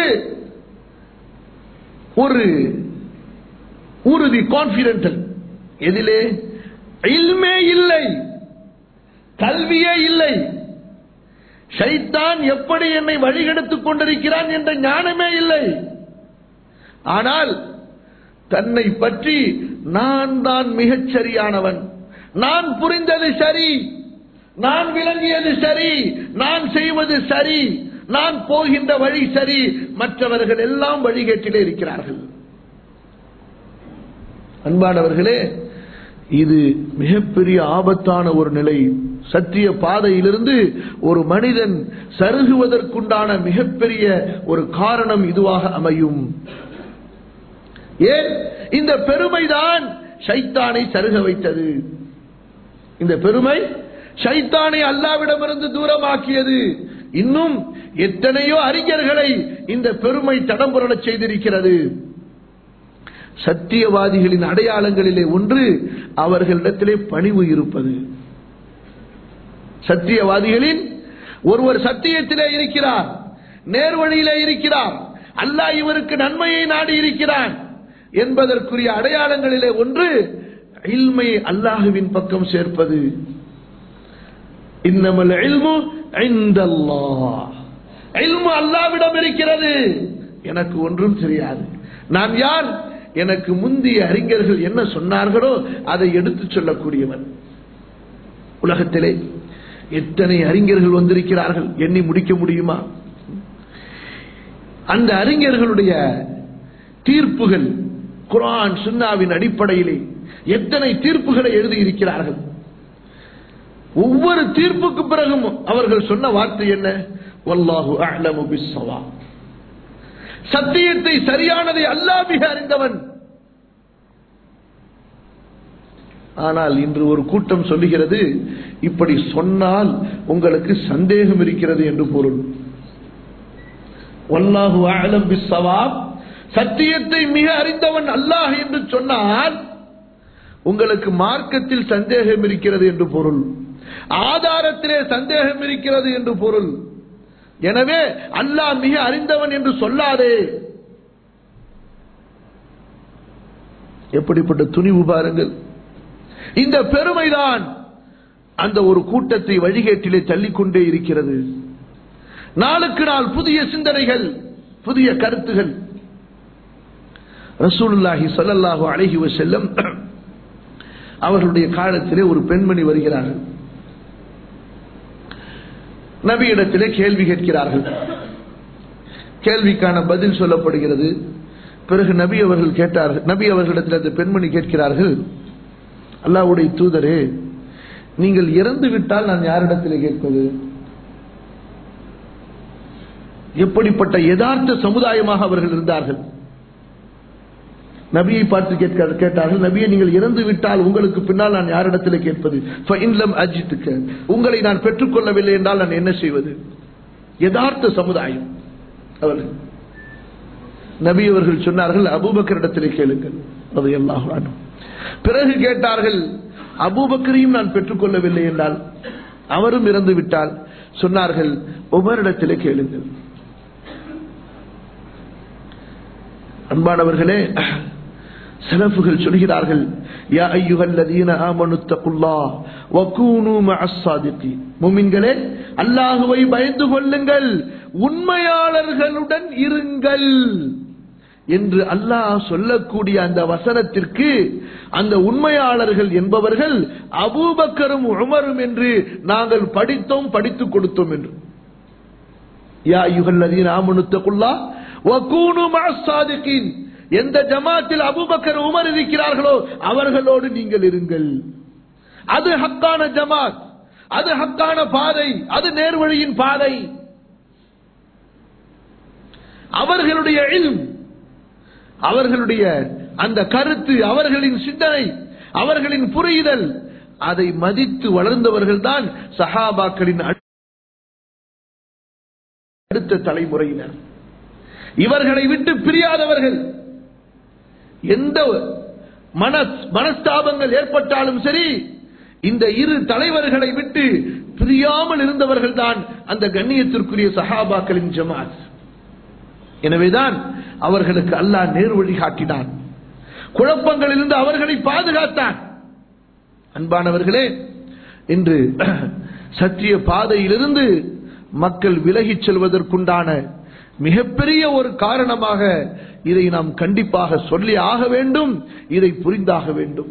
ஒரு உறுதி, கான்பிடென்டல் எதிலே? இல்மே இல்லை, கல்வியே இல்லை, ஷைத்தான் எப்படி என்னை வழிகெடுத்துக் கொண்டிருக்கிறான் என்ற ஞானமே இல்லை. ஆனால் தன்னை பற்றி நான் தான் மிகச் சரியானவன், நான் புரிந்தது சரி, நான் விளங்கியது சரி, நான் செய்வது சரி, நான் போகின்ற வழி சரி, மற்றவர்கள் எல்லாம் வழிகேட்டிலே இருக்கிறார்கள். அன்பானவர்களே, இது மிகப்பெரிய ஆபத்தான ஒரு நிலை. சத்திய பாதையிலிருந்து ஒரு மனிதன் சருகுவதற்குண்டான மிகப்பெரிய ஒரு காரணம் இதுவாக அமையும். ஏன்? இந்த பெருமைதான் ஷைத்தானை சருக வைத்தது. இந்த பெருமை ஷைத்தானை அல்லாஹ்விடமிருந்து தூரமாக்கியது. இன்னும் எத்தனையோ அறிஞர்களை இந்த பெருமை தடம்புரளச் செய்திருக்கிறது. சத்தியவாதிகளின் அடையாளங்களிலே ஒன்று அவர்களிடத்திலே பணிவு இருப்பது. சத்தியவாதிகளின் ஒருவர் சத்தியத்திலே இருக்கிறார், நேர்வழியிலே இருக்கிறார், அல்லாஹ் இவருக்கு நன்மையை நாடி இருக்கிறான் என்பதற்குரிய அடையாளங்களிலே ஒன்று இல்மை அல்லாஹ்வின் பக்கம் சேர்ப்பது. இன்னமல் இல்மு இன்தல்லாஹ், இல்மு அல்லாஹ்விடம் இருக்கிறது, எனக்கு ஒன்றும் தெரியாது. நான் யார்? எனக்கு முந்திய அறிஞர்கள் என்ன சொன்னார்களோ அதை எடுத்துச் சொல்லக்கூடியவன். உலகத்திலே எத்தனை அறிஞர்கள் வந்திருக்கிறார்கள், எண்ணி முடிக்க முடியுமா? அந்த அறிஞர்களுடைய தீர்ப்புகள் குர்ஆன் சுன்னாவின் அடிப்படையிலே எத்தனை தீர்ப்புகளை எழுதியிருக்கிறார்கள். ஒவ்வொரு தீர்ப்புக்கு பிறகும் அவர்கள் சொன்ன வார்த்தை என்ன? வல்லாஹு அஅலமு பிஸ்ஸவாப். சத்தியத்தை சரியானதை அல்லாஹ் மிக அறிந்தவன். ஆனால் இன்று ஒரு கூட்டம் சொல்லுகிறது, இப்படி சொன்னால் உங்களுக்கு சந்தேகம் இருக்கிறது என்று பொருள். வல்லாஹு அஅலம் பிஸ்ஸவாப், சத்தியத்தை மிக அறிந்தவன் அல்லாஹ் என்று சொன்னால் உங்களுக்கு மார்க்கத்தில் சந்தேகம் இருக்கிறது என்று பொருள், ஆதாரத்திலே சந்தேகம் இருக்கிறது என்று பொருள். எனவே அல்லாஹ் மிக அறிந்தவன் என்று சொல்லாதே. எப்படிப்பட்ட துணிவு பாருங்கள். இந்த பெருமைதான் அந்த ஒரு கூட்டத்தை வழிகேட்டிலே தள்ளிக்கொண்டே இருக்கிறது. நாளுக்கு நாள் புதிய சிந்தனைகள், புதிய கருத்துகள். ரசூலுல்லாஹி ஸல்லல்லாஹு அலைஹி வஸல்லம் அவர்களுடைய காலத்திலே ஒரு பெண்மணி வருகிறார்கள். நபியிடத்திலே கேள்வி கேட்கிறார்கள். கேள்விக்கான பதில் சொல்லப்படுகிறது. பிறகு நபி அவர்கள் கேட்டார்கள், நபி அவர்களிடத்தில் அந்த பெண்மணி கேட்கிறார்கள், அல்லாஹ்வுடைய தூதரே, நீங்கள் இறந்து விட்டால் நான் யாரிடத்திலே கேட்பது? எப்படிப்பட்ட யதார்த்த சமுதாயமாக அவர்கள் இருந்தார்கள். நபியை பார்த்து கேட்டார்கள், நபியை நீங்கள் இறந்து விட்டால் உங்களுக்கு பின்னால் நான் யாரிடத்தில் கேட்பது? உங்களை நான் பெற்றுக்கொள்ளவில்லை என்றால் நான் என்ன செய்வது? யதார்த்த சமுதாயம் அவர்கள். நபி அவர்கள் சொன்னார்கள், அபூபக்கரிடத்திலே கேளுங்கள் ரலியல்லாஹு அன்ஹு. பிறகு கேட்டார்கள், அபூபக்கரையும் நான் பெற்றுக்கொள்ளவில்லை என்றால், அவரும் இறந்து விட்டால், சொன்னார்கள், உமரிடத்திலே கேளுங்கள். அன்பானவர்களே, சலஃபுகள் சொல்கிறார்கள், யா அய்யுஹல்லதீன ஆமனு தக்குல்லாஹ் வகூனு மஅஸ் ஸாதிகீன், முஃமின்களே அல்லாஹ்வை பயந்து கொள்ளுங்கள், உண்மையாளர்களுடன் இருங்கள் என்று அல்லாஹ் சொல்லக்கூடிய அந்த வசனத்திற்கு அந்த உண்மையாளர்கள் என்பவர்கள் அபூபக்கரும் உமரும் என்று நாங்கள் படித்தோம், படித்துக் கொடுத்தோம் என்று. யா அய்யுஹல்லதீன ஆமனு தக்குல்லாஹ் வகூனு மஅஸ் ஸாதிகீன், எந்த ஜமாத்தில் அபூபக்கர் உமர் இருக்கிறார்களோ அவர்களோடு நீங்கள் இருங்கள். அது ஹக்கான ஜமாத், அது ஹக்கான பாதை, அது நேர்வழியின் பாதை. அவர்களுடைய இல்ம், அவர்களுடைய அந்த கருத்து, அவர்களின் சிந்தனை, அவர்களின் புரிதல், அதை மதித்து வளர்ந்தவர்கள் தான் சஹாபாக்களின் அடுத்த தலைமுறையினர். இவர்களை விட்டு பிரியாதவர்கள். எந்த மனஸ்தாபங்கள் ஏற்பட்டாலும் சரி, இந்த இரு தலைவர்களை விட்டு பிரியாமல் இருந்தவர்கள் தான் அந்த கண்ணியத்திற்குரிய சஹாபாக்களின் ஜமாத். எனவேதான் அவர்களுக்கு அல்லாஹ் நேர்வழி காட்டினான், குழப்பங்களிலிருந்து அவர்களை பாதுகாத்தான். அன்பானவர்களே, இன்று சத்திய பாதையிலிருந்து மக்கள் விலகிச் செல்வதற்குண்டான மிகப்பெரிய ஒரு காரணமாக இதை நாம் கண்டிப்பாக சொல்லி ஆக வேண்டும், இதை புரிந்தாக வேண்டும்.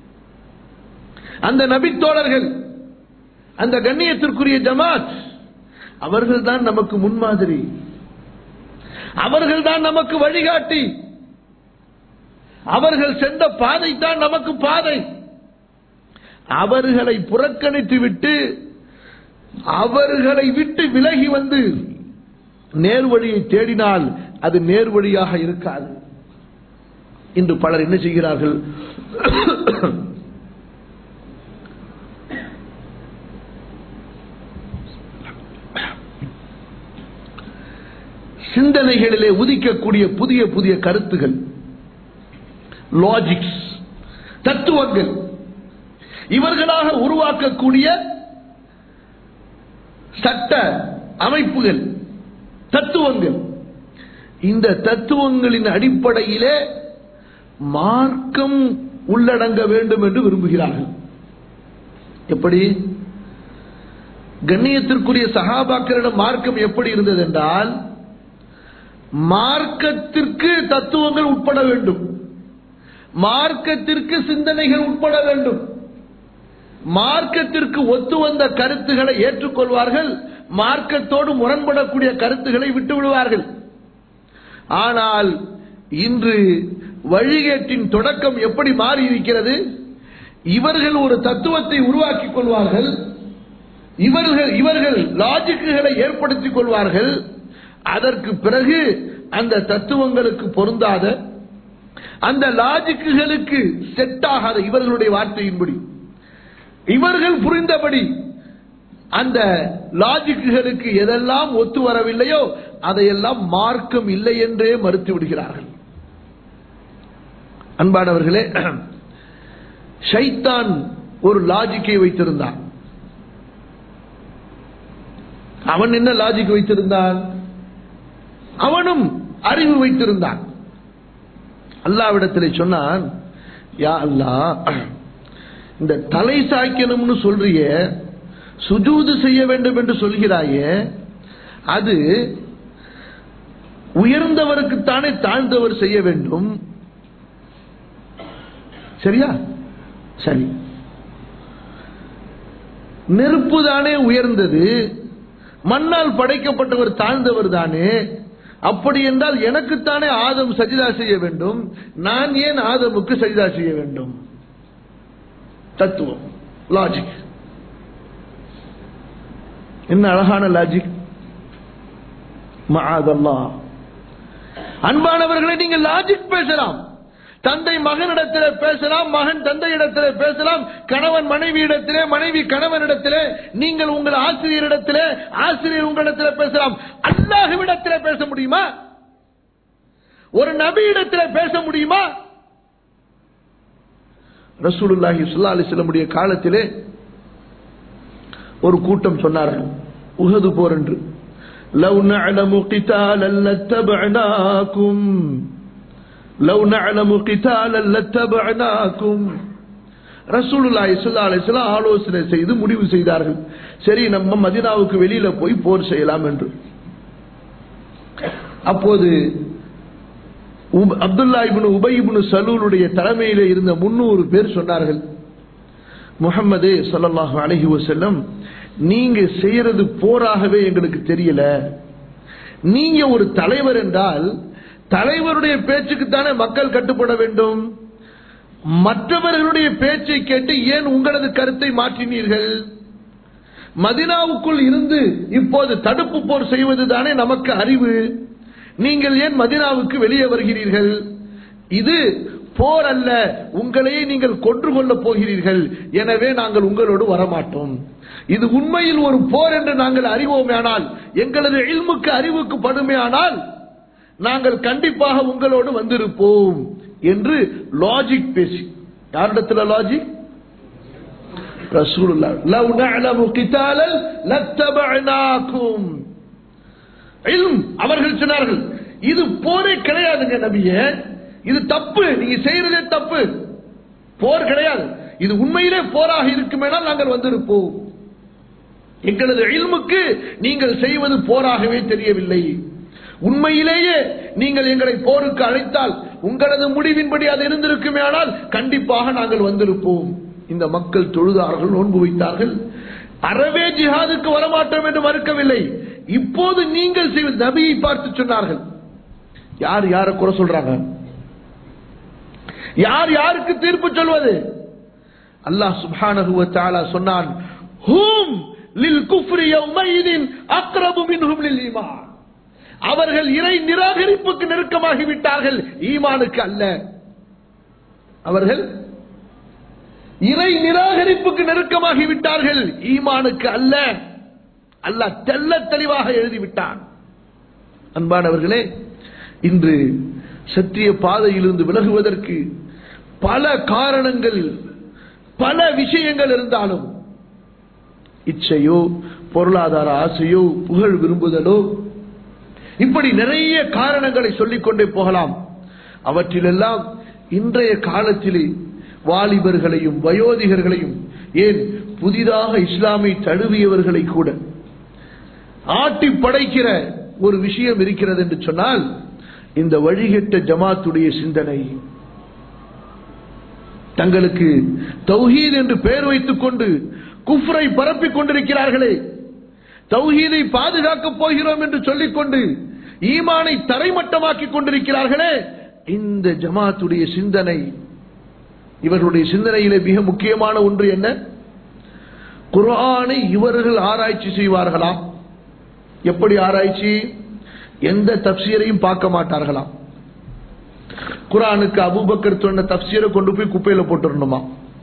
அந்த நபித்தோழர்கள், அந்த கண்ணியத்திற்குரிய ஜமாத், அவர்கள்தான் நமக்கு முன்மாதிரி, அவர்கள்தான் நமக்கு வழிகாட்டி, அவர்கள் சென்ற பாதை தான் நமக்கு பாதை. அவர்களை புறக்கணித்து விட்டு அவர்களை விட்டு விலகி வந்து நேர்வழியை தேடினால் அது நேர்வழியாக இருக்காது. இன்று பலர் என்ன செய்கிறார்கள்? சிந்தனைகளிலே உதிக்கக்கூடிய புதிய புதிய கருத்துகள், லாஜிக்ஸ், தத்துவங்கள், இவர்களாக உருவாக்கக்கூடிய சட்ட அமைப்புகள், தத்துவங்கள், இந்த தத்துவங்களின் அடிப்படையிலே மார்க்கம் உள்ளடங்க வேண்டும் என்று விரும்புகிறார்கள். எப்படி? கண்ணியத்திற்குரிய சஹாபாக்களிடம் மார்க்கம் எப்படி இருந்தது என்றால், மார்க்கத்திற்கு தத்துவங்கள் உட்பட வேண்டும், மார்க்கத்திற்கு சிந்தனைகள் உட்பட வேண்டும், மார்க்கத்திற்கு ஒத்து வந்த கருத்துக்களை ஏற்றுக்கொள்வார்கள், மார்க்கத்தோடு முரண்படக்கூடிய கருத்துக்களை விட்டு விடுவார்கள். ஆனால் இன்று வழிகேட்டின் தொடக்கம் எப்படி மாறி இருக்கிறது? இவர்கள் ஒரு தத்துவத்தை உருவாக்கிக் கொள்வார்கள், இவர்கள் இவர்கள் லாஜிக்குகளை ஏற்படுத்திக் கொள்வார்கள். அதற்கு பிறகு அந்த தத்துவங்களுக்கு பொருந்தாத, அந்த லாஜிக்குகளுக்கு செட் ஆகாத, இவர்களுடைய வார்த்தையின்படி, இவர்கள் புரிந்தபடி அந்த லாஜிக்குகளுக்கு எதெல்லாம் ஒத்து வரவில்லையோ அதையெல்லாம் மார்க்கம் இல்லை என்றே மறுத்து விடுகிறார்கள். அன்பானவர்களே, ஷைத்தான் ஒரு லாஜிக்கை வைத்திருந்தான். அவன் என்ன லாஜிக் வைத்திருந்தான்? அவனும் அறிவு வைத்திருந்தான். அல்லாஹ்விடத்திலே சொன்னான், யா அல்லாஹ், இந்த தலை சாய்க்கணும்னு சொல்றியே, சுஜூது செய்ய வேண்டும் என்று சொல்கிறாயே, அது உயர்ந்தவருக்குத்தானே தாழ்ந்தவர் செய்ய வேண்டும், சரியா? சரி. நெருப்பு தானே உயர்ந்தது, மண்ணால் படைக்கப்பட்டவர் தாழ்ந்தவர் தானே. அப்படி என்றால் எனக்குத்தானே ஆதம் சஜிதா செய்ய வேண்டும், நான் ஏன் ஆதமுக்கு சஜிதா செய்ய வேண்டும்? தத்துவம், லாஜிக். என்ன அழகான லாஜிக்! மஆதல்லாஹ். அன்பானவர்களை, நீங்கள் லாஜிக் பேசலாம், தந்தை மகனிடத்திலே பேசலாம், மகன் தந்தையிடத்திலே பேசலாம், கணவன் மனைவியிடத்திலே, மனைவி கணவனிடத்திலே, நீங்கள் உங்கள் ஆசிரியரிடத்திலே, ஆசிரியர் உங்களிடத்திலே பேசலாம். அல்லாஹ்விடத்திலே பேச முடியுமா? ஒரு நபியிடத்திலே பேச முடியுமா? ரசூலுல்லாஹி ஸல்லல்லாஹு அலைஹி வஸல்லம் உடைய காலத்திலே ஒரு கூட்டம் சொன்னார்கள், உஹது போர் என்று. லவ் நஅலமு கிதாலன் லத்தபஅனாகும், லவ் நஅலமு கிதாலன் லத்தபஅனாகும். ரசூலுல்லாஹி ஸல்லல்லாஹு அலைஹி வஸல்லம் ஆலோசனை செய்து முடிவு செய்தார்கள், சரி நம்ம மதீனாவுக்கு வெளியில போய் போர் செய்யலாம் என்று. அப்போது அப்துல்லா இப்னு உபை இப்னு சலூலுடைய தலைமையிலே இருந்த முன்னூறு பேர் சொன்னார்கள், முஹம்மதே ஸல்லல்லாஹு அலைஹி வஸல்லம், நீங்க செய்யறது போராகவே எங்களுக்கு தெரியல. நீங்க ஒரு தலைவர் என்றால் தலைவருடைய பேச்சுக்கு தானே மக்கள் கட்டுப்பட வேண்டும். மற்றவர்களுடைய பேச்சை கேட்டு ஏன் உங்களது கருத்தை மாற்றினீர்கள்? மதீனாவுக்குள் இருந்து இப்போது தடுப்பு போர் செய்வது தானே நமக்கு அறிவு. நீங்கள் ஏன் மதீனாவுக்கு வெளியே வருகிறீர்கள்? இது போர் அல்ல, உங்களையே நீங்கள் கொன்று கொள்ளப் போகிறீர்கள். எனவே நாங்கள் உங்களோடு வரமாட்டோம். இது உண்மையில் ஒரு போர் என்று நாங்கள் அறிவோமேயானால், எங்களது இல்முக்கு அறிவுக்கு படுமையானால் நாங்கள் கண்டிப்பாக உங்களோடு வந்திருப்போம் என்று லாஜிக் பேசி. யாரிடத்தில் லாஜிக்? ரசூலுல்லாஹ். லவ் நஅலமு கிதாலன் லத்தபஅனாகும். இல்ம். அவர்கள் சொன்னார்கள், இது போரே கிடையாதுங்க நபியே, இது தப்பு, நீங்க செய்யறதே தப்பு, போர் கிடையாது, இது உண்மையிலே போராக இருக்குமேனால் நாங்கள் வந்திருப்போம். எங்களது இல்முக்கு நீங்கள் செய்வது போராகவே தெரியவில்லை. உண்மையிலேயே நீங்கள் எங்களை போருக்கு அழைத்தால் உங்களது முடிவின்படி அது இருந்திருக்குமே, ஆனால் கண்டிப்பாக நாங்கள் வந்திருப்போம். இந்த மக்கள் தொழுதார்கள், நோன்பு வைத்தார்கள், அறவே ஜிஹாதுக்கு வரமாட்டோம் என்று மறுக்கவில்லை. இப்போது நீங்கள் செய்வது, நபியை பார்த்து சொன்னார்கள். யார் யாரை குறை சொல்றாங்க? யார் யாருக்கு தீர்ப்பு சொல்வது? அல்லாஹ் சுப்ஹானஹு வ தஆலா சொன்னான், ஹும் லில் குஃப்ரி யௌமைதின் அக்ரபு மின்ஹும் லில் ஈமான். அவர்கள் இறை நிராகரிப்புக்கு நெருக்கமாகி விட்டார்கள், ஈமானுக்கு அல்ல. அவர்கள் இறை நிராகரிப்புக்கு நெருக்கமாகி விட்டார்கள், ஈமானுக்கு அல்ல. அல்லாஹ் தெல்ல தெளிவாக எழுதிவிட்டான். அன்பானவர்களே, இன்று சத்திய பாதையிலிருந்து விலகுவதற்கு பல காரணங்கள், பல விஷயங்கள் இருந்தாலும், இச்சையோ, பொருளாதார ஆசையோ, புகழ் விரும்புதலோ, இப்படி நிறைய காரணங்களை சொல்லிக்கொண்டே போகலாம். அவற்றிலெல்லாம் இன்றைய காலத்திலே வாலிபர்களையும் வயோதிகர்களையும், ஏன் புதிதாக இஸ்லாமை தழுவியவர்களை கூட ஆட்டி படைக்கிற ஒரு விஷயம் இருக்கிறது என்று சொன்னால், இந்த வழிகெட்ட ஜமாத்துடைய சிந்தனை. தங்களுக்கு தௌஹீத் என்று பெயர் வைத்துக் கொண்டு குஃப்ரை பரப்பிக் கொண்டிருக்கிறார்களே, தௌஹீதை பாதுகாக்கப் போகிறோம் என்று சொல்லிக்கொண்டு ஈமானை தரைமட்டமாக்கிக் கொண்டிருக்கிறார்களே, இந்த ஜமாத்துடைய சிந்தனை. இவர்களுடைய சிந்தனையிலே மிக முக்கியமான ஒன்று என்ன? குர்ஆனை இவர்கள் ஆராய்ச்சி செய்வார்களாம். எப்படி ஆராய்ச்சி? எந்த தப்சீரையும் பார்க்க மாட்டார்களாம். குர்ஆனுக்கு அபூபக்கர் சொன்ன தப்சீரை கொண்டு போய் குப்பையில போட்டுறணுமா?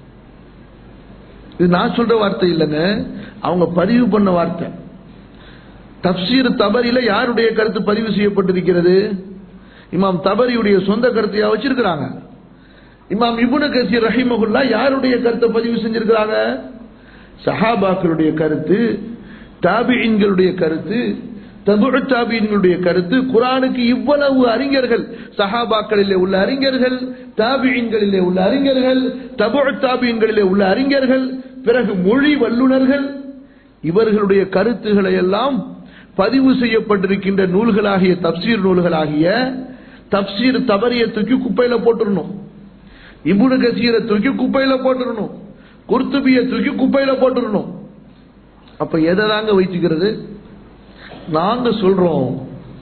இது நான் சொல்ற வார்த்தை இல்லைங்க, அவங்க பதிவு பண்ண வார்த்தை. தப்சீர் தபரியில யாருடைய கருத்து பதிவு செய்யப்பட்டிருக்கிறது? இமாம் தபரியுடைய சொந்த கருத்தையா வச்சிருக்கிறாங்க. இமாம் இப்னு கஸீர் ரஹிமஹுல்லா யாருடைய கருத்தை பதிவு செஞ்சிருக்கிறாங்க? சஹாபாக்களுடைய கருத்து, தாபிஈன்களுடைய கருத்து, தபுஉ தாபிஈன்களுடைய கருத்து. குர்ஆனுக்கு இவ்வளவு அறிஞர்கள், சஹாபாக்களிலே உள்ள அறிஞர்கள், தாபிஈன்களிலே உள்ள அறிஞர்கள், தபுஉ தாபிஈன்களிலே உள்ள அறிஞர்கள், பிறகு மொழி வல்லுநர்கள், இவர்களுடைய கருத்துக்களை எல்லாம் பதிவு செய்யப்பட்டிருக்கின்ற நூல்களாகிய தப்சீர் நூல்களாகிய தப்சீர் தபரியை தூக்கி குப்பையில போட்டுறணும், இப்னு கஸீரை தூக்கி குப்பையில போட்டுறணும், குர்துபியை தூக்கி குப்பையில போட்டுறணும். அப்ப எதை தாங்க வைச்சுக்கிறது? நாங்க சொல்றோம்,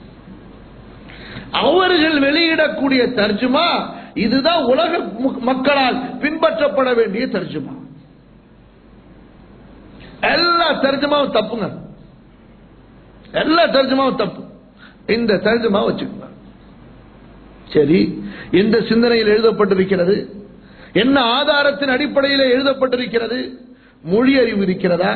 அவர்கள் வெளியிடக்கூடிய தர்ஜுமா இதுதான் உலக மக்களால் பின்பற்றப்பட வேண்டிய தர்ஜுமா. எல்லா தர்ஜுமாவும் தப்புங்க, எல்லா தர்ஜுமாவும் தப்பு. இந்த தர்ஜுமா வச்சுக்கோங்க. சரி, எந்த சிந்தனையில் எழுதப்பட்டிருக்கிறது? என்ன ஆதாரத்தின் அடிப்படையில் எழுதப்பட்டிருக்கிறது? மொழி அறிவு இருக்கிறதா?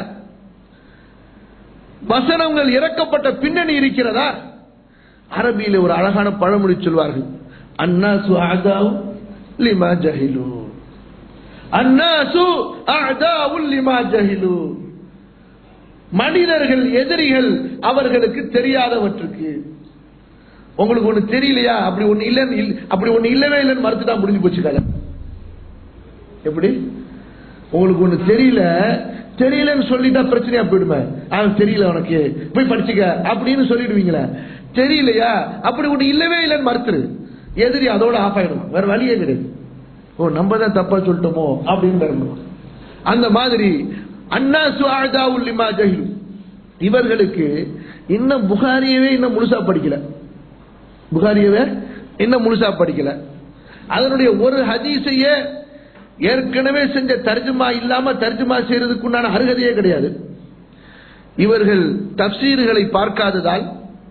வசனங்கள் இறக்கப்பட்ட பின்னணி இருக்கிறதா? அரபியில ஒரு அழகான பழமொழி சொல்வார்கள், அன்னாசு அஅதாஉ லிமா ஜஹிலு, அன்னாசு அஅதாஉ லிமா ஜஹிலு. மனிதர்கள் எதிரிகள் அவர்களுக்கு தெரியாதவற்றுக்கு. உங்களுக்கு ஒண்ணு தெரியலையா? அப்படி ஒண்ணு இல்லன்னு, அப்படி ஒண்ணு இல்லவே இல்லைன்னு மறுத்துட்டா முடிஞ்சு போச்சு கதை. எப்படி? உங்களுக்கு ஒண்ணு தெரியல, தெரியலன்னு சொல்லிட்டா பிரச்சனையா போயிடுமே. அவன் தெரியல உனக்கு, போய் படிச்சுக்க அப்படின்னு சொல்லிடுவீங்களா? தெரியலையா, அப்படி ஒண்ணு இல்லவே இல்லைன்னு மறுத்துரு, எதிரி அதோட ஆஃப் ஆயிடும், வேற வழியே கிடையாது. ஓ, நம்ம தான் தப்பா சொல்லிட்டோமோ அப்படின்னு. அந்த மாதிரி அன்னாசு அஅதாஉ லிமா ஜஹிலு, இவர்களுக்கு இன்னும் புகாரியவே இன்னும் முழுசா படிக்கல, புகாரியவே இன்னும் முழுசா படிக்கல. அதனுடைய ஒரு ஹதீஸையே ஏற்கனவே செஞ்ச தர்ஜுமா இல்லாம தர்ஜுமா செய்யறதுக்கு உண்டான அருகதையே கிடையாது. இவர்கள் தப்சீர்களை பார்க்காததால்,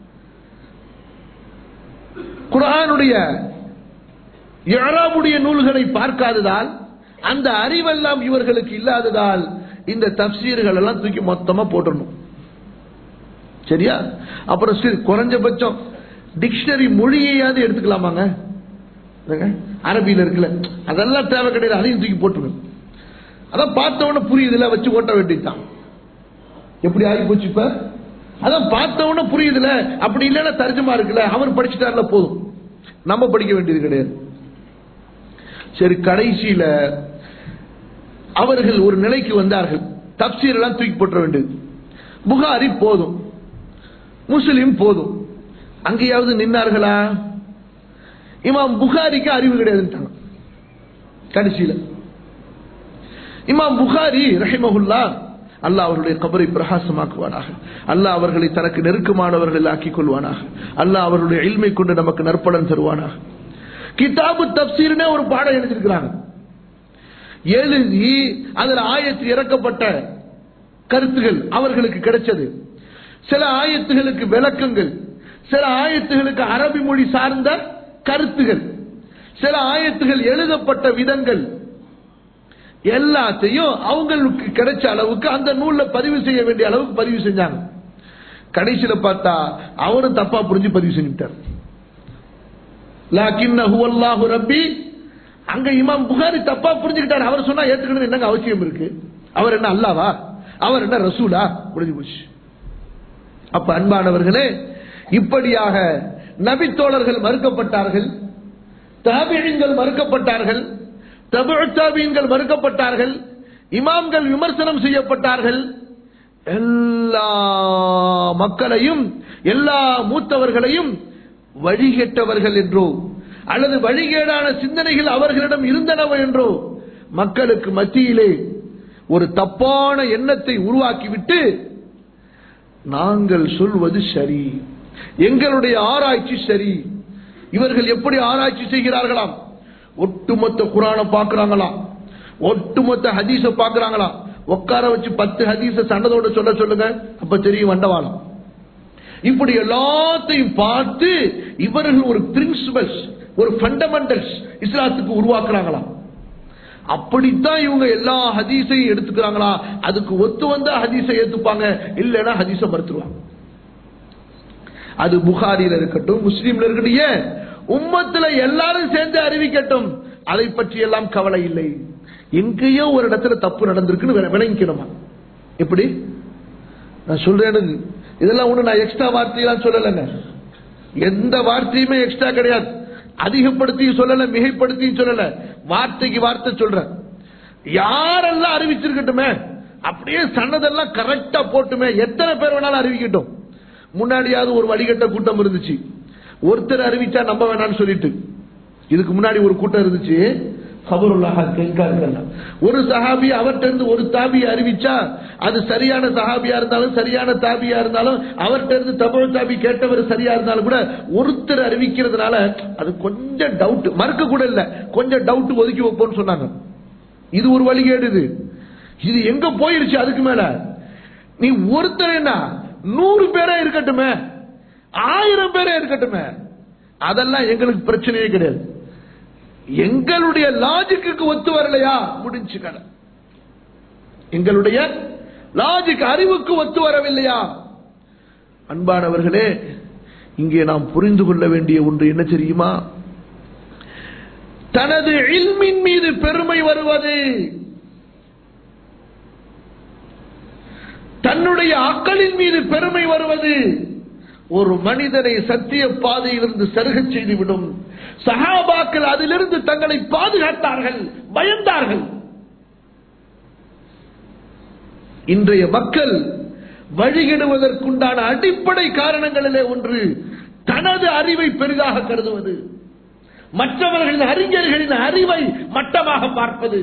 குர்ஆனுடைய இஅராபுடைய நூல்களை பார்க்காததால், அந்த அறிவெல்லாம் இவர்களுக்கு இல்லாததால் இந்த தப்சீர்கள் எல்லாம் தூக்கி மொத்தமா போட்டுறணும். சரியா? அப்புறம் சரி, குறைஞ்சபட்சம் டிக்ஷனரி மொழியையாவது எடுத்துக்கலாமாங்க? அரபியில இருக்குல்ல, அதெல்லாம் தேவை கிடையாது, அதையும் தூக்கி போட்டுருங்க. அதான் பார்த்தவன புரியுதுல, வச்சு ஓட்ட வேண்டியதுதான். எப்படி ஆகி போச்சு இப்ப? அதான் பார்த்தவன புரியுதுல, அப்படி இல்லைன்னா தர்ஜுமா இருக்குல்ல, அவர் படிச்சுட்டார்ல, போதும், நம்ம படிக்க வேண்டியது கிடையாது. சரி, கடைசியில அவர்கள் ஒரு நிலைக்கு வந்தார்கள், தப்சீர் எல்லாம் தூக்கி போட்ட வேண்டியது. புகாரி போதும், முஸ்லிம் போதும். அங்கேயாவது நின்னார்களா? இமாம் புகாரிக்கு அறிவு கிடையாதுட்டாங்க கடைசியில. இமாம் புகாரி ரஹிமஹுல்லா, அல்லாஹ் அவருடைய கபரை பிரகாசமாக்குவானாக, அல்லாஹ் அவர்களை தனக்கு நெருக்கமானவர்கள் ஆக்கிக் கொள்வானாக, அல்லாஹ் அவருடைய இல்மை கொண்டு நமக்கு நற்பலன் தருவானாக. கிதாபு தப்சீர்னே ஒரு பாடம் எழுதியிருக்கிறாங்க. எழுதி அதில் ஆயத்து இறக்கப்பட்ட கருத்துகள் அவர்களுக்கு கிடைச்சது, சில ஆயத்துகளுக்கு விளக்கங்கள், சில ஆயத்துகளுக்கு அரபி மொழி சார்ந்த கருத்துகள், சில ஆயத்துகள் எழுதப்பட்ட விதங்கள் எல்லாத்தையும் அவங்களுக்கு கிடைச்ச அளவுக்கு அந்த நூல்ல பதிவு செய்ய வேண்டிய அளவுக்கு பதிவு செஞ்சாங்க. கடைசியில பார்த்தா அவரும் தப்பா புரிஞ்சு பதிவு செஞ்சுட்டார். லாக்கின்னஹு அல்லாஹு ரப்பி, அங்க இமாம் புகாரி தப்பா புரிஞ்சுக்கிட்டார். அவர் சொன்னா ஏத்துக்கணும் என்னங்க அவசியம் இருக்கு? அவர் என்ன அல்லாவா? அவர் என்ன ரசூலா? புரிஞ்சு போச்சு. அப்ப அன்பானவர்களே, இப்படியாக நபித்தோழர்கள் மறுக்கப்பட்டார்கள், தாபிஈன்கள் மறுக்கப்பட்டார்கள், தபுஉ தாபிஈன்கள் மறுக்கப்பட்டார்கள், இமாம்கள் விமர்சனம் செய்யப்பட்டார்கள். எல்லா மக்களையும் எல்லா மூத்தவர்களையும் வழிகேட்டவர்கள் என்றோ அல்லது வழிகேடான சிந்தனைகள் அவர்களிடம் இருந்தனவோ என்றோ மக்களுக்கு மத்தியிலே ஒரு தப்பான எண்ணத்தை உருவாக்கிவிட்டு நாங்கள் சொல்வது சரி, எங்களுடைய ஆராய்ச்சி சரி. இவர்கள் எப்படி ஆராய்ச்சி செய்கிறார்களாம்? ஒட்டுமொத்த குர்ஆனை பார்க்கறாங்களாம், ஒட்டுமொத்த ஹதீஸ பார்க்கறாங்களாம். உட்கார வச்சு பத்து ஹதீஸ சண்டதோட சொல்ல சொல்லுங்க, அப்ப தெரியும் வண்டவாளம். இப்படி எல்லாத்தையும் பார்த்து இவர்கள் ஒரு பிரின்சிபல்ஸ், ஒரு ஃபண்டமெண்டல்ஸ் இஸ்லாத்துக்கு உருவாக்குறாங்களாம். அப்படித்தான் இவங்க எல்லா ஹதீஸையும் எடுத்துக்கிறாங்களா? அதுக்கு ஒத்து வந்தா ஹதீஸை ஏத்துப்பாங்க, இல்லைன்னா ஹதீஸை மறுத்துருவாங்க. அது புகாரில இருக்கட்டும், முஸ்லீம்ல இருக்கட்டும், ஏன் உம்மத்துல எல்லாரும் சேர்ந்து அறிவிக்கட்டும், அதை பற்றி எல்லாம் கவலை இல்லை. எங்கேயோ ஒரு இடத்துல தப்பு நடந்திருக்குன்னு விளங்கிக்கணுமா? எப்படி நான் சொல்றேன், இதெல்லாம் ஒண்ணு நான் எக்ஸ்ட்ரா வார்த்தையெல்லாம் சொல்லலைங்க. எந்த வார்த்தையுமே எக்ஸ்ட்ரா கிடையாது. அதிகப்படுத்தியும் சொல்லல, மிகைப்படுத்தியும் சொல்லல, வார்த்தைக்கு வார்த்தை சொல்றேன். யாரெல்லாம் அறிவிச்சிருக்கட்டுமே, அப்படியே சன்னதெல்லாம் கரெக்டா போட்டுமே, எத்தனை பேர் வேணாலும் அறிவிக்கட்டும். முன்னாடியாவது ஒரு வழிகட்ட கூட்டம் இருந்துச்சு, ஒருத்தர் அறிவிச்சா நம்ப வேணாம்னு சொல்லிட்டு. இதுக்கு முன்னாடி ஒரு கூட்டம் இருந்துச்சு, ஒரு சஹாபி அவர்கிட்ட இருந்து ஒரு தாபியை அறிவிச்சா அது சரியான சஹாபியா இருந்தாலும் சரியான தாபியா இருந்தாலும் அவர்கிட்ட இருந்து தபுஉ தாபி கேட்டவர் சரியா இருந்தாலும் கூட ஒருத்தர் அறிவிக்கிறதுனால அது கொஞ்சம் டவுட், மறுக்க கூட இல்ல, கொஞ்சம் டவுட் ஒதுக்கி வைப்போம்னு சொன்னாங்க. இது ஒரு வழிகேடு. இது இது எங்க போயிருச்சு? அதுக்கு மேல நீ ஒருத்தர் என்ன நூறு பேரே இருக்கட்டுமே, ஆயிரம் பேரே இருக்கட்டுமே, அதெல்லாம் எங்களுக்கு பிரச்சனையே கிடையாது. எங்களுடைய லாஜிக்கு ஒத்து வரலையா, முடிஞ்சு கதை. எங்களுடைய லாஜிக் அறிவுக்கு ஒத்து வரவில்லையா? அன்பானவர்களே, இங்கே நாம் புரிந்து கொள்ள வேண்டிய ஒன்று என்ன தெரியுமா? தனது இல்மின் மீது பெருமை வருவது, தன்னுடைய அக்களின் மீது பெருமை வருவது ஒரு மனிதனை சத்திய பாதையிலிருந்து சருகச் செய்துவிடும். சஹாபாக்கள் அதிலிருந்து தங்களை பாதுகாத்தார்கள், பயந்தார்கள். இன்றைய மக்கள் வழிகெடுவதற்குண்டான அடிப்படை காரணங்களிலே ஒன்று தனது அறிவை பெரிதாக கருதுவது, மற்றவர்களின் அறிஞர்களின் அறிவை மட்டமாக பார்ப்பது.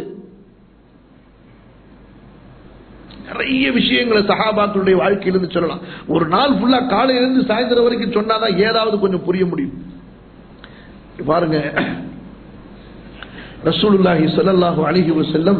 நிறைய விஷயங்களை சஹாபாக்களுடைய வாழ்க்கையிலிருந்து சொல்லலாம். ஒரு நாள் ஃபுல்லா காலையிலிருந்து சாயந்தரம் வரைக்கும் சொன்னாதான் ஏதாவது கொஞ்சம் புரிய முடியும். பாருங்க, ரசூலுல்லாஹி ஸல்லல்லாஹு அலைஹி வஸல்லம்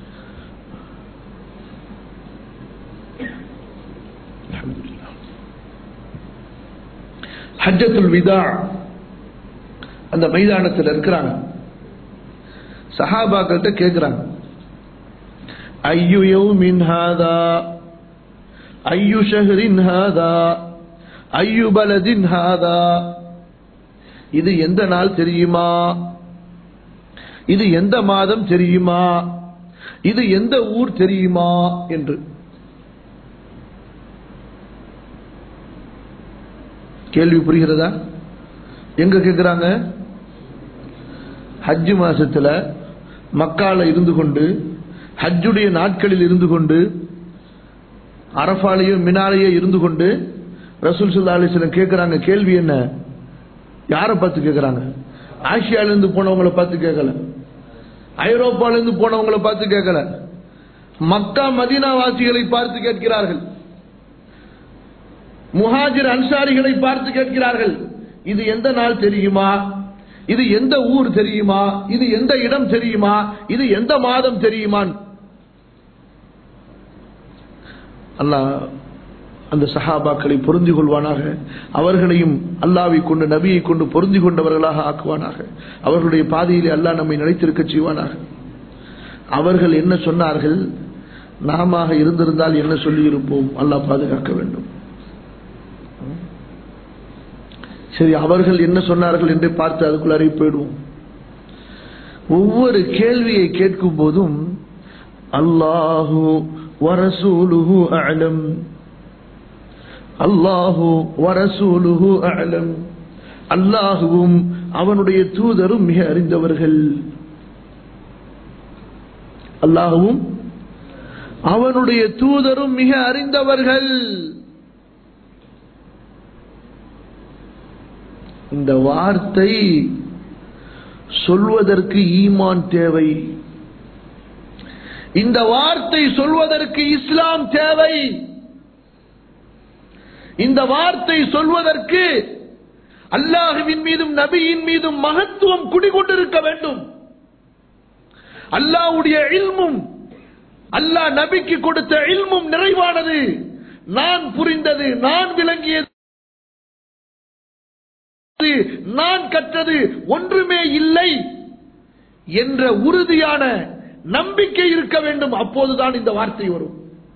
ஹஜ்ஜத்துல் விதா அந்த மைதானத்தில் இருக்கிறாங்க. சஹாபாக்கள்கிட்ட கேட்கிறாங்க, ஐயு யௌமின் ஹாதா, ஐயு ஷஹ்ரின் ஹாதா, ஐயு பலதின் ஹாதா, இது எந்த நாள் தெரியுமா, இது எந்த மாதம் தெரியுமா, இது எந்த ஊர் தெரியுமா என்று கேள்வி. புரிகிறதா? எங்க கேட்கிறாங்க? ஹஜ் மாசத்துல மக்கால இருந்து கொண்டு, ஹஜ்ஜுடைய நாட்களில் இருந்து கொண்டு அரஃபாலேயே மினாலேயே இருந்து கொண்டு ரசூல் ஸல்லல்லாஹு அலைஹி வஸல்லம் கேட்கிறாங்க. கேள்வி என்ன? யாரை பார்த்து கேட்கிறாங்க? ஆசியால இருந்து போனவங்களை பார்த்து கேட்கல, ஐரோப்பால இருந்து போனவங்களை பார்த்து கேட்கல, மக்கா மதீனா வாசிகளை பார்த்து கேட்கிறார்கள், முஹாஜிர் அன்சாரிகளை பார்த்து கேட்கிறார்கள். இது எந்த நாள் தெரியுமா? இது எந்த ஊர் தெரியுமா? இது எந்த இடம் தெரியுமா? இது எந்த மாதம் தெரியுமா? அல்லாஹ் அந்த சஹாபாக்களை பொருந்தி கொள்வானாக. அவர்களையும் அல்லாஹ்வை கொண்டு நபியை கொண்டு பொருந்தி கொண்டவர்களாக ஆக்குவானாக. அவர்களுடைய பாதையிலே அல்லாஹ் நம்மை நிலைத்திருக்க செய்வானாக. அவர்கள் என்ன சொன்னார்கள், நாம இருந்திருந்தால் என்ன சொல்லி இருப்போம்? அல்லாஹ் பாதுகாக்க வேண்டும். சரி, அவர்கள் என்ன சொன்னார்கள் என்று பார்த்து அதுக்குள்ளாரே போயிடுவோம். ஒவ்வொரு கேள்வியை கேட்கும் போதும் அல்லாஹு வரசூலுஹு அஅலம், அல்லாஹு வரசூலுஹு அஅலம், அல்லாஹுவும் அவனுடைய தூதரும் மிக அறிந்தவர்கள், அல்லாஹுவும் அவனுடைய தூதரும் மிக அறிந்தவர்கள். இந்த வார்த்தை சொல்வதற்கு ஈமான் தேவை. இந்த வார்த்தை சொல்வதற்கு இஸ்லாம் தேவை. இந்த வார்த்தை சொல்வதற்கு அல்லாஹ்வின் மீதும் நபியின் மீதும் மகத்துவம் குடிகொண்டிருக்க வேண்டும். அல்லாஹ்வுடைய இல்மும் அல்லாஹ் நபிக்கு கொடுத்த இல்மும் நிறைவானது, நான் புரிந்தது, நான் விளங்கியது, நான் கற்றது ஒன்றுமே இல்லை என்ற உறுதியான நம்பிக்கை இருக்க வேண்டும். அப்போதுதான் இந்த வார்த்தை வரும்.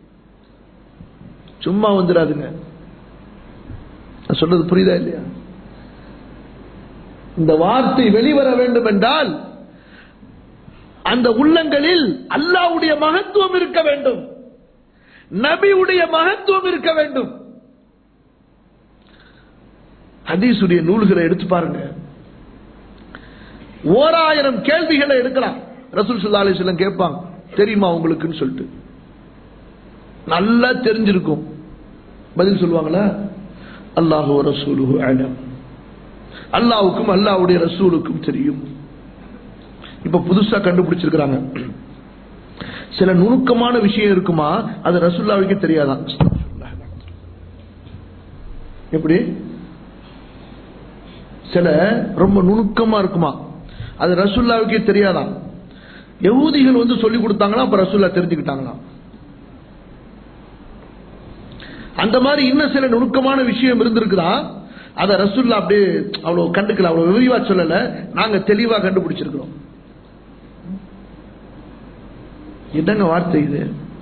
சும்மா வந்துடாதுங்க. சொல்றது புரியுதா இல்லையா? இந்த வார்த்தை வெளிவர வேண்டும் என்றால் அந்த உள்ளங்களில் அல்லாஹ்வுடைய மகத்துவம் இருக்க வேண்டும், நபியுடைய மகத்துவம் இருக்க வேண்டும். ஹதீஸுடைய நூல்களை எடுத்து பாருங்க, ஓராயிரம் கேள்விகளை எடுக்கலாம். ரசூல் ஸல்லல்லாஹு அலைஹி வஸல்லம் கேட்பாங்க, தெரியுமா உங்களுக்குன்னு சொல்லிட்டு. நல்லா தெரிஞ்சிருக்கும். பதில் சொல்லுவாங்களா? அல்லாஹு வ ரசூலுஹு அலம், அல்லாஹ்வுக்கும் அல்லாஹ்வுடைய ரசூலுக்கும் தெரியும். இப்ப புதுசா கண்டுபிடிச்சிருக்காங்க, சில நுணுக்கமான விஷயம் இருக்குமா, அது ரசூலுல்லாஹ்வுக்கு தெரியாதான். எப்படி? சில ரொம்ப நுணுக்கமா இருக்குமா, அது ரசூலுல்லாஹ்வுக்கே தெரியாதான். யஹூதிகள் வந்து சொல்லி கொடுத்தாங்களா, அப்ப ரசூலுல்லாஹ் தெரிஞ்சுக்கிட்டாங்களா? அந்த மாதிரி இன்னும் சில நுணுக்கமான விஷயம் இருந்திருக்குதா, அத ரசூலுல்லாஹ் அப்படியே அவ்வளவு கண்டுக்கல, அவ்வளவு விரிவா சொல்லல, நாங்க தெளிவா கண்டுபிடிச்சிருக்கிறோம். என்னங்க வார்த்தை இது?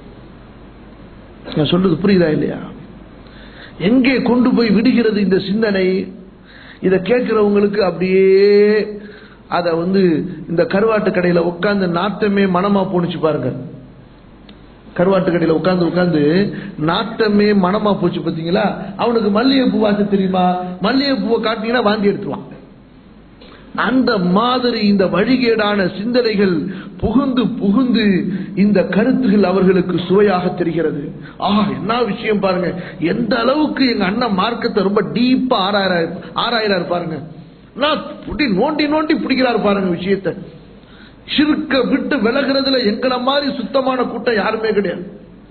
நான் சொல்றது புரியுதா இல்லையா? எங்கே கொண்டு போய் விடுகிறது இந்த சிந்தனை? இத கேட்கிறவங்களுக்கு அப்படியே அத வந்து இந்த கருவாட்டு கடையில உட்கார்ந்து நாட்டமே மனமா போனுச்சு பாருங்க. கருவாட்டு கடையில உட்கார்ந்து உட்கார்ந்து நாட்டமே மனமா போச்சு பாத்தீங்களா? அவனுக்கு மல்லிகை பூ வாசம் தெரியுமா? மல்லிகை பூவை காட்டினீங்கன்னா வாந்தி எடுத்துவான். அந்த மாதிரி இந்த வழிகேடான சிந்தனைகள் புகுந்து புகுந்து இந்த கருத்துகள் அவர்களுக்கு சுவையாக தெரிகிறது. ஆஹா, என்ன விஷயம் பாருங்க, எந்த அளவுக்கு எங்க அண்ணன் மார்க்கத்தை ரொம்ப டீப்பா ஆராயிராரு ஆராயிராரு பாருங்க, நோண்டி நோண்டி பிடிக்கிறாரு பாருங்க விஷயத்தை. ஷிர்க்க விட்டு விலகிறதுல எங்களை மாதிரி சுத்தமான கூட்டம் யாருமே கிடையாது.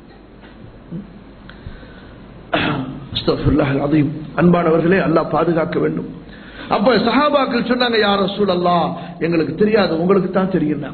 அஸ்தக்ஃபிருல்லாஹ் அலீம். அன்பானவர்களே, அல்லாஹ் பாதுகாக்க வேண்டும். அப்ப சஹாபாக்கள் சொன்னாங்க, யா ரசூலல்லாஹ், எங்களுக்கு தெரியாது, உங்களுக்கு தான் தெரியும்.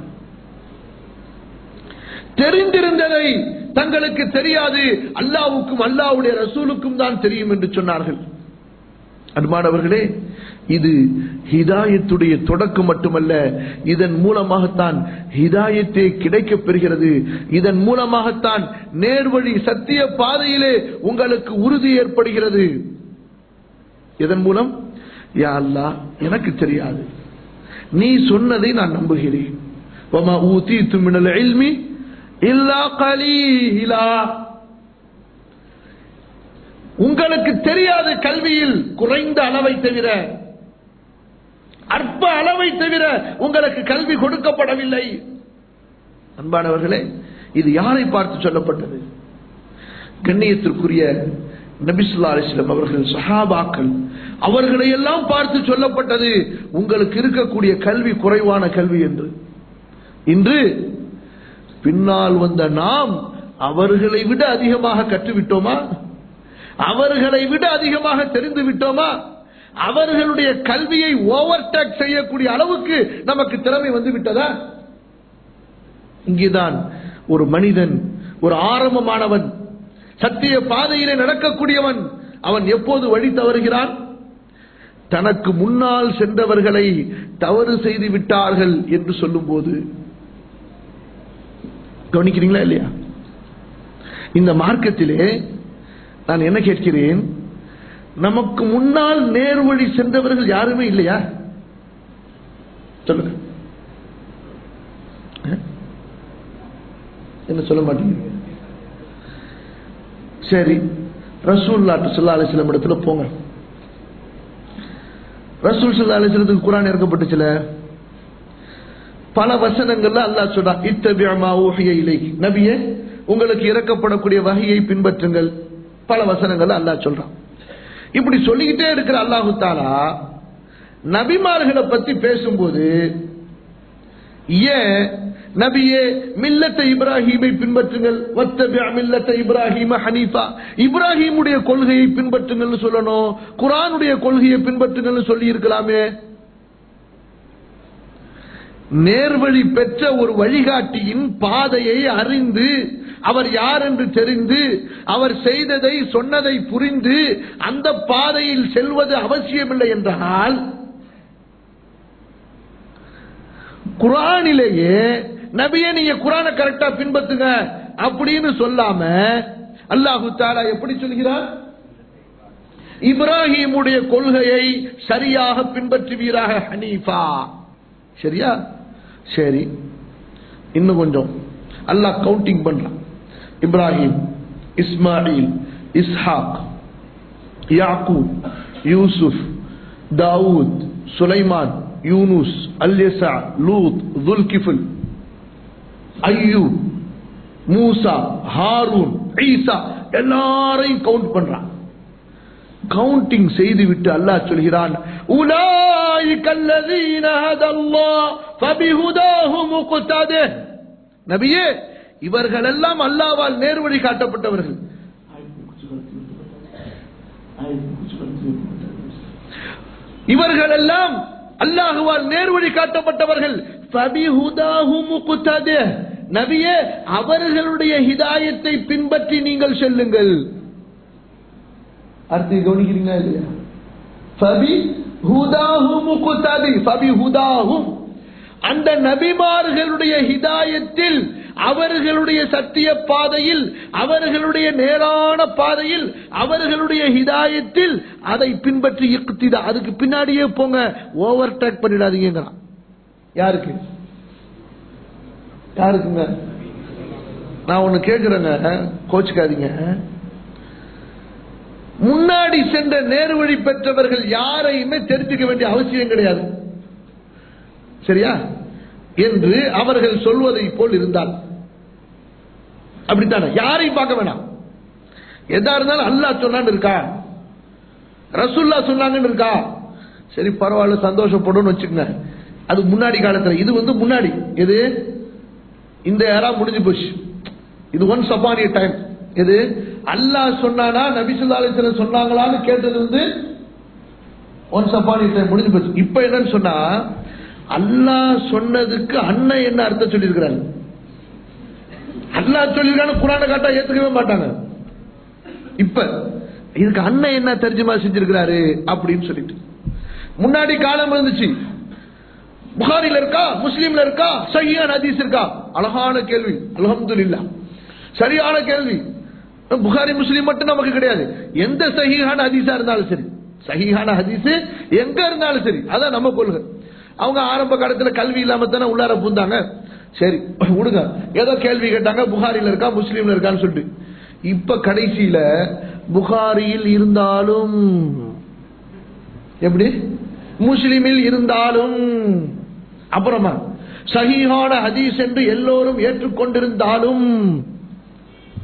தெரிந்திருந்ததை தங்களுக்கு தெரியாது, அல்லாஹ்வுக்கும் அல்லாஹ்வுடைய ரசூலுக்கும் தான் தெரியும் என்று சொன்னார்கள். அன்பானவர்களே, இது ஹிதாயத்துடைய தொடக்கம் மட்டுமல்ல, இதன் மூலமாகத்தான் ஹிதாயத்தை கிடைக்கப் பெறுகிறது. இதன் மூலமாகத்தான் நேர்வழி சத்திய பாதையிலே உங்களுக்கு உறுதி ஏற்படுகிறது. இதன் மூலம், யா அல்லாஹ், எனக்கு தெரியாது, நீ சொன்னதை நான் நம்புகிறேன். வமா ஊதீது மினல் இல்மி இல்லா கலீலா. உங்களுக்கு தெரியாத கல்வியில் குறைந்த அளவை தவிர, அற்ப அளவை தவிர உங்களுக்கு கல்வி கொடுக்கப்படவில்லை. அன்பானவர்களே, இது யாரை பார்த்து சொல்லப்பட்டது? கண்ணியத்திற்குரிய நபி ஸல்லல்லாஹு அலைஹி வஸல்லம் அவர்கள், சஹாபாக்கள் அவர்களை எல்லாம் பார்த்து சொல்லப்பட்டது உங்களுக்கு இருக்கக்கூடிய கல்வி குறைவான கல்வி என்று. இன்று பின்னால் வந்த நாம் அவர்களை விட அதிகமாக கற்றுவிட்டோமா? அவர்களை விட அதிகமாக தெரிந்து விட்டோமா? அவர்களுடைய கல்வியை ஓவர்டேக் செய்யக்கூடிய அளவுக்கு நமக்கு திறமை வந்து விட்டதா? இங்கேதான் ஒரு மனிதன், ஒரு ஆரம்பமானவன், சத்திய பாதையிலே நடக்கக்கூடியவன், அவன் எப்போது வழி தவறுகிறான்? தனக்கு முன்னால் சென்றவர்களை தவறு செய்து விட்டார்கள் என்று சொல்லும் போது. கவனிக்கிறீங்களா இல்லையா? இந்த மார்க்கத்திலே நான் என்ன கேட்கிறேன், நமக்கு முன்னால் நேர்வழி சென்றவர்கள் யாருமே இல்லையா? சொல்லுங்க, என்ன சொல்ல மாட்டீங்க? சரி, ரசூலுல்லாஹி ஸல்லல்லாஹு அலைஹி வஸல்லம் இடத்துல போங்க. ரசூல் ஸல்லல்லாஹு அலைஹி வஸல்லத்துக்கு குர்ஆன் இறக்கப்பட்டுச்சுல, பல வசனங்கள்ல அல்லாஹ் சொல்றான், இத்தபிஅ மா ஊஹிய இலைக், நபியே உங்களுக்கு இறக்கப்படக்கூடிய வஹியை பின்பற்றுங்கள். பல வசனங்கள்ல அல்லாஹ் சொல்றான். இப்படி சொல்லிக்கிட்டே இருக்கிற அல்லாஹு தஆலா நபிமார்களை பத்தி பேசும்போது, ஏன் நபியே மில்லத்தை இப்ராஹீமை பின்பற்றுங்கள், வத்தபிஅ மில்லத்தை இப்ராஹீம ஹனீஃபா, இப்ராஹீமுடைய கொள்கையை பின்பற்றுங்கள் சொல்லணும், குர்ஆனுடைய கொள்கையை பின்பற்றுங்கள் சொல்லி இருக்கலாமே? நேர்வழி பெற்ற ஒரு வழிகாட்டியின் பாதையை அறிந்து, அவர் யார் என்று தெரிந்து, அவர் செய்ததை சொன்னதை புரிந்து அந்த பாதையில் செல்வது அவசியமில்லை என்றால், குர்ஆனிலேயே நபியே நீங்க குர்ஆனை கரெக்டா பின்பற்றுங்க அப்படின்னு சொல்லாம அல்லாஹு தஆலா எப்படி சொல்கிறார்? இப்ராஹீமுடைய கொள்கையை சரியாக பின்பற்றுவீராக ஹனீஃபா. சரியா? சரி, இன்னும் கொஞ்சம் அல்லாஹ் கவுண்டிங் பண்றான். இப்ராஹிம், இஸ்மாயில், இஸ்ஹாக், யாக்கூப், யூசுப், தாவூத், சுலைமான், யூனுஸ், அல்யஸா, லூத், துல்கிஃபில், அய்யூப், மூசா, ஹாரூன், ஈசா, எல்லாரையும் கவுண்ட் பண்றான். கவுண்டிங் செய்துவிட்டு அல்லாஹ் சொல்கிறான், உலாயிகல்லதீன ஹதல்லாஹ் ஃபபிஹுதாஹு முக்ததிஹ், நபியே இவர்கள் எல்லாம் அல்லாஹ்வால் நேர்வழி காட்டப்பட்டவர்கள். இவர்கள் எல்லாம் அல்லாஹ்வால் நேர்வழி காட்டப்பட்டவர்கள். ஃபபிஹுதாஹு முக்ததிஹ், நபியே அவர்களுடைய ஹிதாயத்தை பின்பற்றி நீங்கள் செல்லுங்கள். அர்த்தம் கவனிக்கிறீங்களா இல்லையா? ஃபபிஹுதாஹு முக்ததிஹ், ஃபபிஹுதாஹு, அந்த நபிமார்களுடைய ஹிதாயத்தில், அவர்களுடைய சத்திய பாதையில், அவர்களுடைய நேரான பாதையில், அவர்களுடைய ஹிதாயத்தில் அதை பின்பற்றி இக்திதா, அதுக்கு பின்னாடியே போங்க, ஓவர்டேக் பண்ணிடாதீங்க. யாருக்கு யாருக்குங்க? நான் ஒண்ணு கேட்கிறேங்க, கோச்சுக்காதீங்க. முன்னாடி சென்ற நேர்வழி பெற்றவர்கள் யாரையுமே தெரிஞ்சுக்க வேண்டிய அவசியம் கிடையாது, சரியா என்று அவர்கள் சொல்வதை போல் இருந்தால் அப்படித்தானே? யாரையும் பார்க்க வேணாம். எதா இருந்தாலும் அல்லாஹ் சொன்னான்னு இருக்கா, ரசூலுல்லாஹ் சொன்னாங்கன்னு இருக்கா, சரி பரவாயில்ல சந்தோஷப்படும் வச்சுக்கங்க. அது முன்னாடி காலத்துல, இது வந்து முன்னாடி, இது இந்த ஏரா முடிஞ்சு போச்சு. இது ஒன்ஸ் அப்பான் எ டைம். இது அல்லாஹ் சொன்னானா நபி ஸல்லல்லாஹு அலைஹி வஸல்லம் சொன்னாங்களான்னு கேட்டது வந்து ஒன்ஸ் அப்பான் எ டைம் முடிஞ்சு போச்சு. இப்ப என்னன்னு சொன்னா, அல்லாஹ் சொன்னதுக்கு அண்ணன் என்ன அர்த்தம் சொல்லியிருக்கிறாங்க? அல்லாஹ் சொல்லியிருக்கான்னு குர்ஆனை காட்டா ஏத்துக்கவே மாட்டாங்க. இப்ப இதுக்கு அண்ணன் என்ன தர்ஜுமா செஞ்சிருக்கிறாரு அப்படின்னு சொல்லிட்டு, முன்னாடி காலம் இருந்துச்சு, புகாரில இருக்கா, முஸ்லிம்ல இருக்கா, சஹீஹான ஹதீஸ் இருக்கா? அழகான கேள்வி, அல்ஹம்துலில்லாஹ், சரியான கேள்வி. புகாரி முஸ்லிம் மட்டும் நமக்கு கிடையாது, எந்த சஹீஹான ஹதீஸா இருந்தாலும் சரி, சஹீஹான ஹதீஸ் எங்க இருந்தாலும் சரி, அதான் நம்ம கொள்கை. அவங்க ஆரம்ப காலத்துல கல்வி இல்லாம தானே உள்ளார பூந்தாங்க. சரி விடுங்க, ஏதோ கேள்வி கேட்டாங்க, புகாரில இருக்கா முஸ்லீம்ல இருக்கான்னு சொல்லிட்டு. இப்ப கடைசியில புகாரியில் இருந்தாலும் எப்படி, முஸ்லிமில் இருந்தாலும், அப்புறமா சஹீஹான ஹதீஸ் என்று எல்லோரும் ஏற்றுக்கொண்டிருந்தாலும்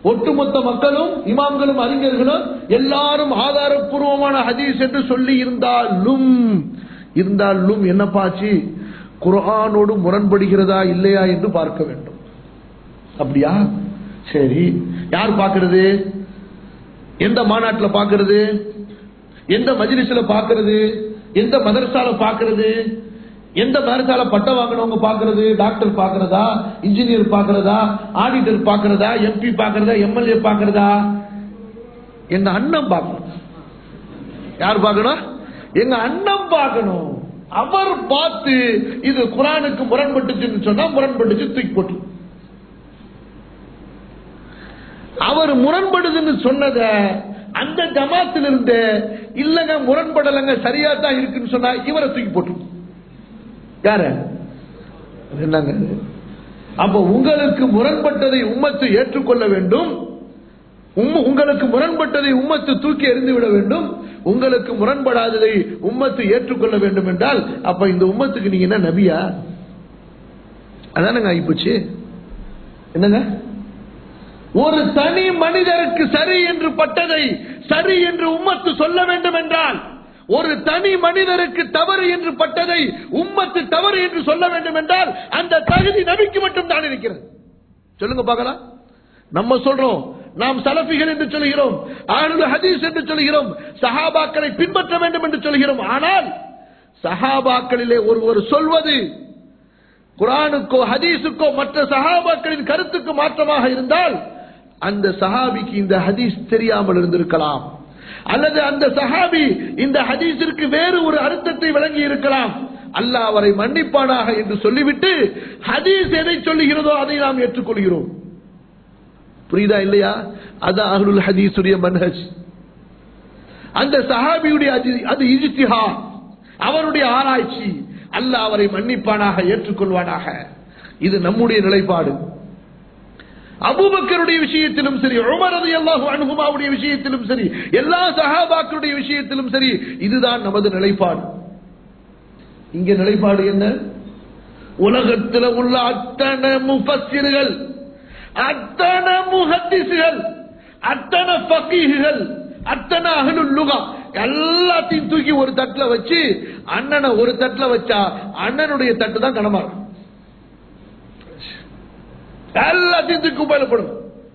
ஒட்டுமொத்த மக்களும் இமாம்களும் அறிஞர்களும் எல்லாரும் ஆதாரப்பூர்வமான ஹதீஸ் என்று சொல்லி இருந்தாலும் இருந்தாலும் என்னப்பாச்சு, குர்ஆனோடு முரண்படுகிறதா இல்லையா என்று பார்க்க வேண்டும். அப்படியா? சரி, யார் பார்க்கிறது? எந்த மாநாட்டில் பார்க்கிறது? எந்த மஜ்லிஸ்ல பார்க்கிறது? எந்த மதரசால பார்க்கிறது? எந்த மதரசால பட்டம் வாங்கினவங்க பார்க்கிறது? டாக்டர் பார்க்கிறதா, இன்ஜினியர் பார்க்கிறதா, ஆடிட்டர் பார்க்கிறதா, எம்பி பார்க்கிறதா, எம்எல்ஏ பார்க்கிறதா? எங்க அண்ணன் பார்க்கணும். யார் பார்க்கணும்? எங்க அண்ணன் பார்க்கணும். அவர் பார்த்து இது குர்ஆனுக்கு முரண்பட்டுச்சுன்னு சொன்னா முரண்பட்டுச்சு, தூக்கி போட்டு. அவர் முரண்படுதுன்னு சொன்னத அந்த ஜமாத்தில் இருந்து இல்லங்க முரண்படலங்க சரியா தான் இருக்குன்னு சொன்னா இவரை தூக்கி போட்டு. யாரு? என்னங்க? அப்ப உங்களுக்கு முரண்பட்டதை உம்மத்து ஏற்றுக்கொள்ள வேண்டும், உங்களுக்கு முரண்பட்டதை உம்மத்து தூக்கி எறிந்து விட வேண்டும், உங்களுக்கு முரண்படாததை உம்மத்து ஏற்றுக்கொள்ள வேண்டும் என்றால் அப்ப இந்த உம்மத்துக்கு நீங்க என்ன நபியா? அதானங்க ஆயிப்போச்சு. என்னங்க? ஒரு தனி மனிதருக்கு சரி என்று பட்டதை சரி என்று உம்மத்து சொல்ல வேண்டும் என்றால், ஒரு தனி மனிதருக்கு தவறு என்று பட்டதை உம்மத்து தவறு என்று சொல்ல வேண்டும் என்றால் அந்த தகுதி நபிக்கு மட்டும் தான் இருக்கிறது. சொல்லுங்க பார்க்கலாம். நம்ம சொல்றோம் நாம் சலஃபிகள் என்று சொல்கிறோம், அஹ்லுல் ஹதீஸ் என்று சொல்கிறோம், சஹாபாக்களை பின்பற்ற வேண்டும் என்று சொல்கிறோம். ஆனால் சஹாபாக்களிலே ஒருவர் சொல்வது குர்ஆனுக்கோ ஹதீஸுக்கோ மற்ற சஹாபாக்களின் கருத்துக்கு மாற்றமாக இருந்தால் அந்த சஹாபிக்கு இந்த ஹதீஸ் தெரியாமல் இருந்திருக்கலாம், அல்லது அந்த சஹாபி இந்த ஹதீஸிற்கு வேறு ஒரு அர்த்தத்தை வழங்கி இருக்கலாம். அல்லாஹ் அவரை மன்னிப்பானாக என்று சொல்லிவிட்டு ஹதீஸ் எதை சொல்லுகிறதோ அதை நாம் ஏற்றுக்கொள்கிறோம். புரியுதா இல்லையா? அதான் அஹ்லுல் ஹதீஸுடைய மன்ஹஜ். அந்த சஹாபியுடைய அது இஜ்திஹாத், அவருடைய ஆராய்ச்சி. அல்லாஹ் அவரை மன்னிப்பானாக, ஏற்றுக்கொள்வானாக. இது நம்முடைய நிலைப்பாடு. அபூபக்கருடைய விஷயத்திலும் சரி, உமர் ரலியல்லாஹு அன்ஹுமாவுடைய விஷயத்திலும் சரி, எல்லா சஹாபாக்களுடைய விஷயத்திலும் சரி, இதுதான் நமது நிலைப்பாடு. இங்க நிலைப்பாடு என்ன? உலகத்தில் உள்ள அத்தனை முஃபஸ்ஸிர்கள், அத்தனை முஹத்திஸ்கள், அத்தனை ஃபகீஹ்கள், அத்தனை அஹ்லுல் லுகா எல்லாத்தையும் தூக்கி ஒரு தட்டுல வச்சு அண்ணனை ஒரு தட்டுல வச்சா அண்ணனுடைய தட்டு தான் கனமா இருக்கும். எல்லாத்தையும் தூக்கி உபயோகப்படும்.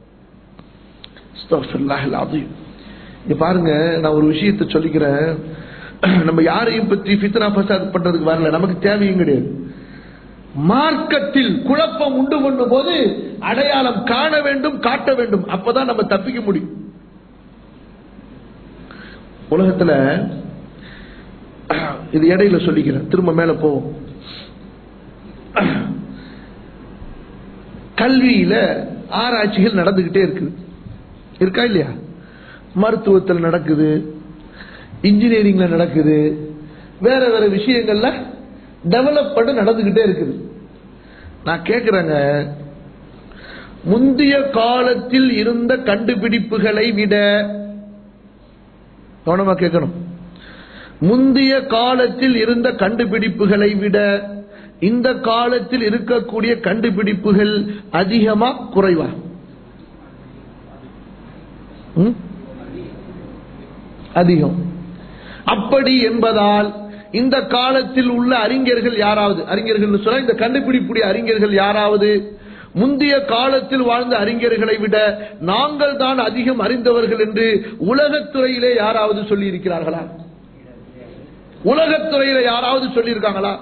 பாருங்க, நான் ஒரு விஷயத்தை சொல்லிக்கிறேன். நம்ம யாரையும் பற்றி ஃபித்னா ஃபசாத் பண்றதுக்கு வரல, நமக்கு தேவையும் கிடையாது. மார்க்கத்தில் குழப்பம் உண்டு பண்ணும் போது அடையாளம் காண வேண்டும், காட்ட வேண்டும். அப்பதான் நம்ம தப்பிக்க முடியும். உலகத்துல இது இடையில சொல்லிக்கிறேன், திரும்ப மேல போவோம். கல்வியில ஆராய்ச்சிகள் நடந்துகிட்டே இருக்குது, இருக்கா இல்லையா? மருத்துவத்தில் நடக்குது, இன்ஜினியரிங்ல நடக்குது, வேற வேற விஷயங்கள்ல டெவலப் பண்ண நடந்துகிட்டே இருக்குது. நான் கேட்கிறேங்க, முந்தைய காலத்தில் இருந்த கண்டுபிடிப்புகளை விட, கவனமா கேட்கணும், முந்தைய காலத்தில் இருந்த கண்டுபிடிப்புகளை விட இந்த காலத்தில் இருக்கக்கூடிய கண்டுபிடிப்புகள் அதிகமா குறைவா? அதிகம். அப்படி என்பதால் இந்த காலத்தில் உள்ள அறிஞர்கள் யாராவது, அறிஞர்கள் சொல்ல இந்த கண்டுபிடிப்புடைய அறிஞர்கள் யாராவது முந்தைய காலத்தில் வாழ்ந்த அறிஞர்களை விட நாங்கள் தான் அதிகம் அறிந்தவர்கள் என்று உலகத்துறையிலே யாராவது சொல்லி இருக்கிறார்களா? உலகத்துறையில யாராவது சொல்லி இருக்காங்களா?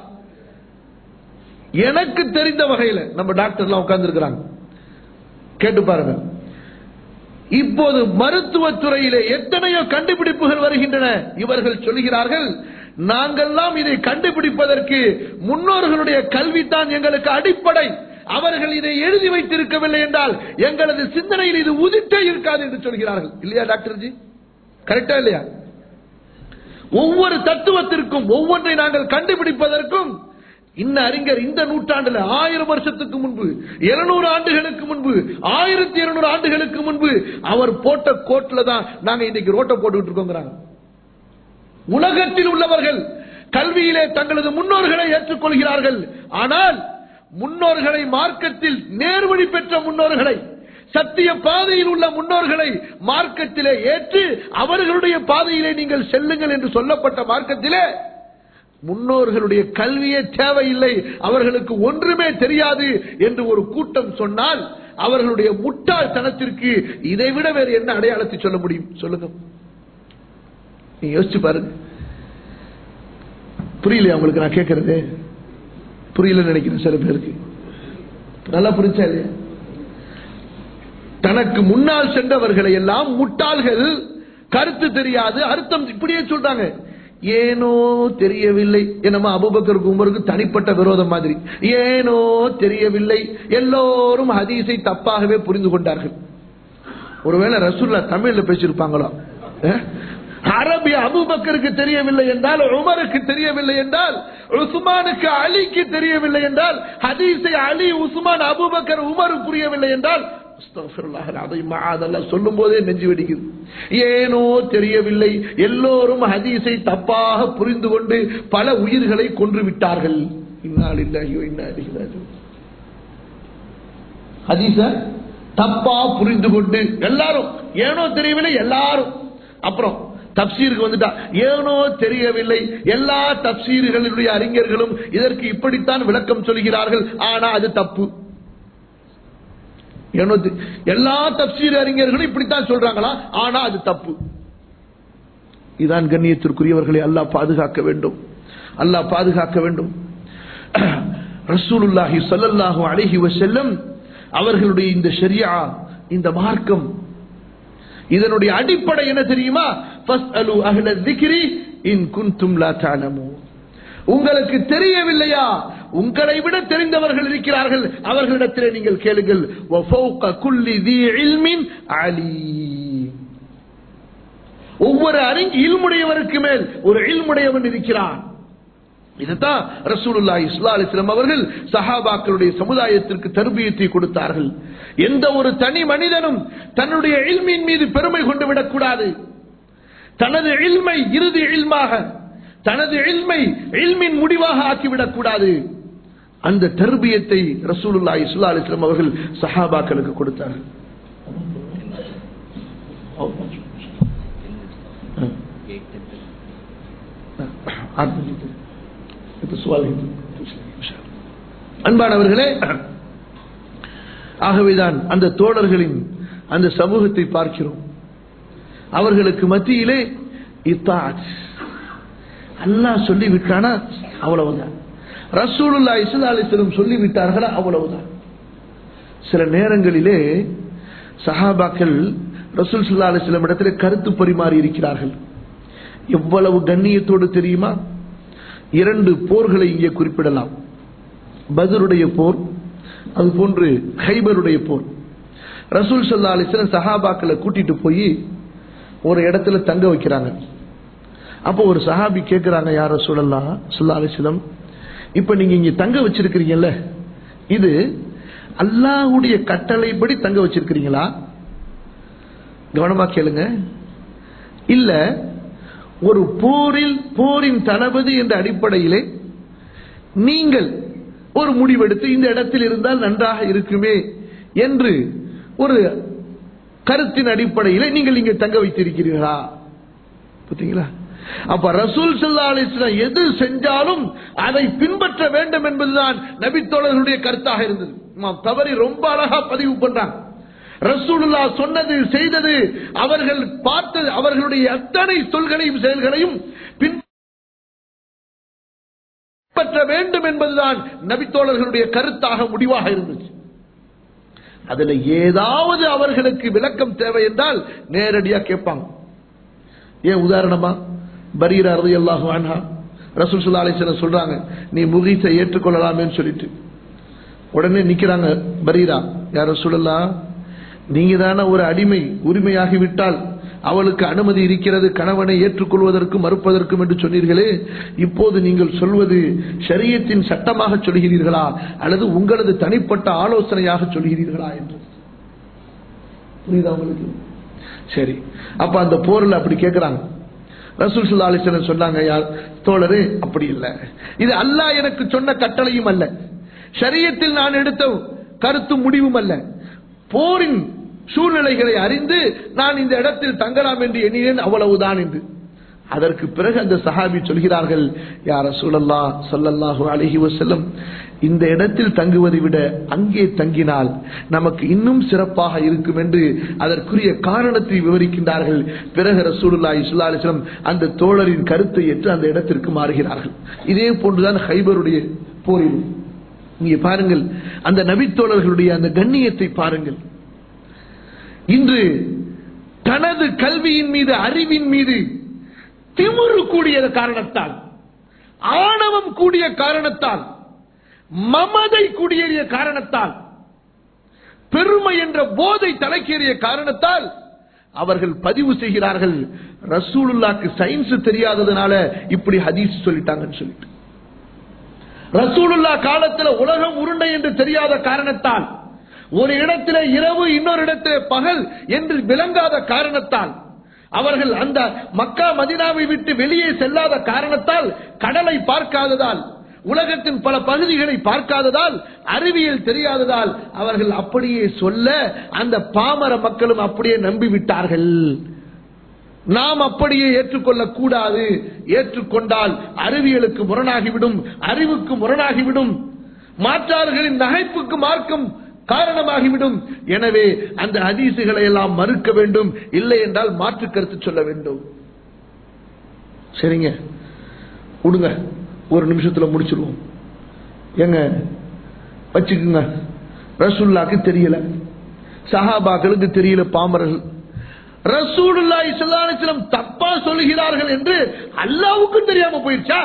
எனக்கு தெரிந்த வகையில் நம்ம டாக்டர்லாம் உட்கார்ந்து இருக்கிறாங்க, கேட்டு பாருங்க. இப்போது மருத்துவத்துறையிலே எத்தனையோ கண்டுபிடிப்புகள் வருகின்றன. இவர்கள் சொல்கிறார்கள், நாங்கள்லாம் இதை கண்டுபிடிப்பதற்கு முன்னோர்களுடைய கல்வித்தான் எங்களுக்கு அடிப்படை, அவர்கள் இதை எழுதி வைத்திருக்கவில்லை என்றால் எங்களது சிந்தனையில் இது உதித்தே இருக்காது என்று சொல்கிறார்கள். இல்லையா டாக்டர்ஜி? கரெக்டா இல்லையா? ஒவ்வொரு தத்துவத்திற்கும், ஒவ்வொன்றை நாங்கள் கண்டுபிடிப்பதற்கும் இன்ன அறிஞர் இந்த நூற்றாண்டுல ஆயிரம் வருஷத்துக்கு முன்பு, இருநூறு ஆண்டுகளுக்கு முன்பு, ஆயிரத்தி இருநூறு ஆண்டுகளுக்கு முன்பு அவர் போட்ட கோட்ல தான் நாங்க இன்னைக்கு ரோட்டை போட்டுக்கிட்டு இருக்கோங்கிறாங்க. உலகத்தில் உள்ளவர்கள் கல்வியிலே தங்களது முன்னோர்களை ஏற்றுக்கொள்கிறார்கள். ஆனால் முன்னோர்களை, மார்க்கத்தில் நேர்வழி பெற்ற முன்னோர்களை, சத்திய பாதையில் உள்ள முன்னோர்களை மார்க்கத்திலே ஏற்று அவர்களுடைய பாதையிலே நீங்கள் செல்லுங்கள் என்று சொல்லப்பட்ட மார்க்கத்திலே முன்னோர்களுடைய கல்வியே தேவையில்லை, அவர்களுக்கு ஒன்றுமே தெரியாது என்று ஒரு கூட்டம் சொன்னால் அவர்களுடைய முட்டாள்தனத்திற்கு இதைவிட வேறு என்ன அடையாளத்தை சொல்ல முடியும்? சொல்லுங்க, நீங்க யோசிச்சு பாருங்க. புரியலையா உங்களுக்கு நான் கேட்கறது? புரியல நினைக்கிறேன் சில பேருக்கு. நல்லா புரிஞ்சா இல்லையா? தனக்கு முன்னால் சென்றவர்களை எல்லாம் முட்டாள்கள், கருத்து தெரியாது, அர்த்தம் இப்படியே சொல்றாங்க. ஏனோ தெரியவில்லை, என்னமா அபூபக்கருக்கு உமருக்கு தனிப்பட்ட விரோதம் மாதிரி. ஏனோ தெரியவில்லை, எல்லோரும் ஹதீஸை தப்பாகவே புரிந்து கொண்டார்கள். ஒருவேளை ரசூலுல்லாஹ் தமிழ்ல பேசியிருப்பாங்களோ? அரபிய அபூபக்கருக்கு தெரியவில்லை என்றால், உமருக்கு தெரியவில்லை என்றால், உஸ்மானுக்கு அலிக்கு தெரியவில்லை என்றால், ஹதீஸை அலி உஸ்மான் அபூபக்கர் உமர் புரியவில்லை என்றால் சொல்லும் போதே நெஞ்சு வெடிக்குது. ஏனோ தெரியவில்லை, எல்லோரும் ஹதீஸை தப்பாக புரிந்து கொண்டு பல உயிர்களை கொன்று விட்டார்கள். ஹதீஸ தப்பா புரிந்து கொண்டு எல்லாரும், ஏனோ தெரியவில்லை எல்லாரும். அப்புறம் தப்சீருக்கு வந்துட்டா, ஏனோ தெரியவில்லை, எல்லா தப்சீர்களுடைய அறிஞர்களும் இதற்கு இப்படித்தான் விளக்கம் சொல்கிறார்கள், ஆனா அது தப்பு. எல்லா தப்சீர் அறிஞர்களும் இப்படித்தான் சொல்றாங்களா, ஆனா அது தப்பு. இதான் கண்ணியத்திற்குரியவர்களை அல்லாஹ் பாதுகாக்க வேண்டும், அல்லாஹ் பாதுகாக்க வேண்டும். ரசூலுல்லாஹி ஸல்லல்லாஹு அலைஹி வஸல்லம் அவர்களுடைய இந்த ஷரியா, இந்த மார்க்கம், இதனுடைய அடிப்படை என்ன தெரியுமா? ஃபஸ்அலு அஹ்ல ذிக்ரி இன் குன்தும் லா தஅலமூன். உங்களுக்கு தெரியவில்லையா, உங்களை விட தெரிந்தவர்கள் இருக்கிறார்கள், அவர்களிடத்திலே நீங்கள் கேளுங்கள். வஃபௌக குல்லி ذீ இல்மின் அலீம். ஒவ்வொரு அறிஞர் இல்முடையவருக்கு மேல் ஒரு இல்முடையவன் இருக்கிறான். இதுதான் ரசூலுல்லாஹி ஸல்லல்லாஹு அலைஹி வஸல்லம் அவர்கள் சஹாபாக்களுடைய சமுதாயத்திற்கு தர்பியத்தை கொடுத்தார்கள். எந்த ஒரு தனி மனிதனும் தன்னுடைய இல்மின் மீது பெருமை கொண்டு விடக்கூடாது. தனது இல்மை இறுதி இல்மாக, தனது இல்மை இல்மின் முடிவாக ஆக்கிவிடக் கூடாது. அந்த தர்பியத்தை ரசூலுல்லாஹி ஸல்லல்லாஹு அலைஹி வஸல்லம் அவர்கள் சஹாபாக்களுக்கு கொடுத்தார்கள். அன்பானவர்களே, ஆகவேதான் அந்த தோழர்களின் அந்த சமூகத்தை பார்க்கிறோம். அவர்களுக்கு மத்தியிலே இத்தாஅத், அல்லாஹ் சொல்லிவிட்டானா அவ்வளவுதான், ரசூலுல்லாஹி ஸல்லல்லாஹு அலைஹி வஸல்லம் சொல்லிவிட்டார்களா அவ்வளவுதான். சில நேரங்களிலே சஹாபாக்கள் ரசூல் ஸல்லல்லாஹு அலைஹி வஸல்லம் இடத்திலே கருத்து பரிமாறி இருக்கிறார்கள். எவ்வளவு கண்ணியத்தோடு தெரியுமா? இரண்டு போர்களை இங்கே குறிப்பிடலாம். பத்ருடைய போர், அது போன்று கைபருடைய போர். ரசூல் ஸல்லல்லாஹு அலைஹி வஸல்லம் சஹாபாக்களை கூட்டிட்டு போய் ஒரு இடத்துல தங்க வைக்கிறாங்க. அப்போ ஒரு சஹாபி கேட்கிறாங்க, யார் ரசூலல்லாஹ் ஸல்லல்லாஹு அலைஹி வஸல்லம், இப்ப நீங்க இங்க தங்க வச்சிருக்கிறீங்கல்ல, இது அல்லாஹ்வுடைய கட்டளைப்படி தங்க வச்சிருக்கிறீங்களா? கவனமா கேளுங்க. இல்ல ஒரு போரில் போரின் தளபதி என்ற அடிப்படையிலே நீங்கள் ஒரு முடிவெடுத்து இந்த இடத்தில் இருந்தால் நன்றாக இருக்குமே என்று ஒரு கருத்தின் அடிப்படையில் நீங்கள் இங்கே தங்க வைத்திருக்கிறீர்களா? பார்த்தீங்களா? அப்ப ரசூல் ஸல்லல்லாஹு அலைஹி வஸல்லம் எது செஞ்சாலும் அதை பின்பற்ற வேண்டும் என்பதுதான் நபித்தோழர்களுடைய கருத்தாக இருந்தது. தவறி ரொம்ப அழகா பதிவு பண்றாங்க. ரசூலுல்லாஹ் சொன்னது செய்தது, அவர்கள் பார்த்தது, அவர்களுடைய அத்தனை சொல்களையும் செயல்களையும் பின்பற்ற வேண்டும் என்பதுதான் நபித்தோழர்களுடைய கருத்தாக முடிவாக இருந்தது. அதுல ஏதாவது அவர்களுக்கு விளக்கம் தேவை என்றால் நேரடியா கேட்பாங்க. ஏன் உதாரணமா பரீரா ரலியல்லாஹு அன்ஹா, ரசூல் ஸல்லல்லாஹு அலைஹி வஸல்லம் சொல்றாங்க, நீ முகீஸை ஏற்றுக்கொள்ளலாமேன்னு சொல்லிட்டு உடனே நிக்கிறாங்க பரீரா, யார் ரசூலுல்லாஹ், நீங்க தானே ஒரு அடிமை உரிமையாகிவிட்டால் அவளுக்கு அனுமதி இருக்கிறது கணவனை ஏற்றுக்கொள்வதற்கும் மறுப்பதற்கும் என்று சொன்னீர்களே, இப்போது நீங்கள் சொல்வது ஷரியத்தின் சட்டமாக சொல்கிறீர்களா அல்லது உங்களது தனிப்பட்ட ஆலோசனையாக சொல்கிறீர்களா என்று புரியுதா உங்களுக்கு? சரி, அப்ப அந்த போரில் அப்படி கேட்கிறாங்க. ரசூல் ஸல்லல்லாஹு அலைஹி வஸல்லம் சொன்னாங்க, யார் தோழரே, அப்படி இல்லை, இது அல்லாஹ் எனக்கு சொன்ன கட்டளையும் அல்ல, ஷரியத்தில் நான் எடுத்த கருத்து முடிவும் அல்ல, போரின் சூழ்நிலைகளை அறிந்து நான் இந்த இடத்தில் தங்கலாம் என்று எண்ணினேன், அவ்வளவுதான் என்று. அதற்கு பிறகு அந்த சஹாபி சொல்கிறார்கள், யா ரசூலல்லாஹ் ஸல்லல்லாஹு அலைஹி வஸல்லம், இந்த இடத்தில் தங்குவதை விட அங்கே தங்கினால் நமக்கு இன்னும் சிறப்பாக இருக்கும் என்று அதற்குரிய காரணத்தை விவரிக்கின்றார்கள். பிறகு ரசூலுல்லாஹி ஸல்லல்லாஹு அலைஹி வஸல்லம் அந்த தோழரின் கருத்தை ஏற்று அந்த இடத்திற்கு மாறுகிறார்கள். இதே போன்றுதான் ஹைபருடைய போரில் நீங்க பாருங்கள், அந்த நபித்தோழர்களுடைய அந்த கண்ணியத்தை பாருங்கள். இன்று தனது கல்வியின் மீது, அறிவின் மீது திமிரு கூடிய காரணத்தால், ஆணவம் கூடிய காரணத்தால், மமதை கூடிய காரணத்தால், பெருமை என்ற போதை தலைக்கேறிய காரணத்தால் அவர்கள் பதிவு செய்கிறார்கள், ரசூலுல்லாஹ்க்கு சயின்ஸ் தெரியாததுனால இப்படி ஹதீஸ் சொல்லிட்டாங்கன்னு சொல்லிட்டு. ரசூலுல்லாஹ் காலத்தில் உலகம் உருண்டை என்று தெரியாத காரணத்தால், ஒரு இடத்திலே இரவு இன்னொரு இடத்திலே பகல் என்று விளங்காத காரணத்தால், அவர்கள் அந்த மக்கா மதீனாவை விட்டு வெளியே செல்லாத காரணத்தால், கடலை பார்க்காததால், உலகத்தின் பல பகுதிகளை பார்க்காததால், அறிவியல் தெரியாததால் அவர்கள் அப்படியே சொல்ல அந்த பாமர மக்களும் அப்படியே நம்பிவிட்டார்கள். நாம் அப்படியே ஏற்றுக்கொள்ள கூடாது, ஏற்றுக்கொண்டால் அறிவியலுக்கு முரணாகிவிடும், அறிவுக்கு முரணாகிவிடும், மாற்றார்களின் நகைப்புக்கு மார்க்கம் காரணமாகிவிடும். எனவே அந்த ஹதீசுகளை எல்லாம் மறுக்க வேண்டும், இல்லை என்றால் மாற்று கருத்து சொல்ல வேண்டும். சரிங்க, விடுங்க, ஒரு நிமிஷத்துல முடிச்சிருவோம். எங்க வச்சுக்குங்க, ரசூலுல்லாஹ்க்கு தெரியல, சஹாபாக்களுக்கு தெரியல, பாமரர்கள் ரசூலுல்லாஹி ஸல்லல்லாஹு அலைஹி வஸல்லம் தப்பா சொல்கிறார்கள் என்று அல்லாஹ்வுக்கு தெரியாம போயிடுச்சா?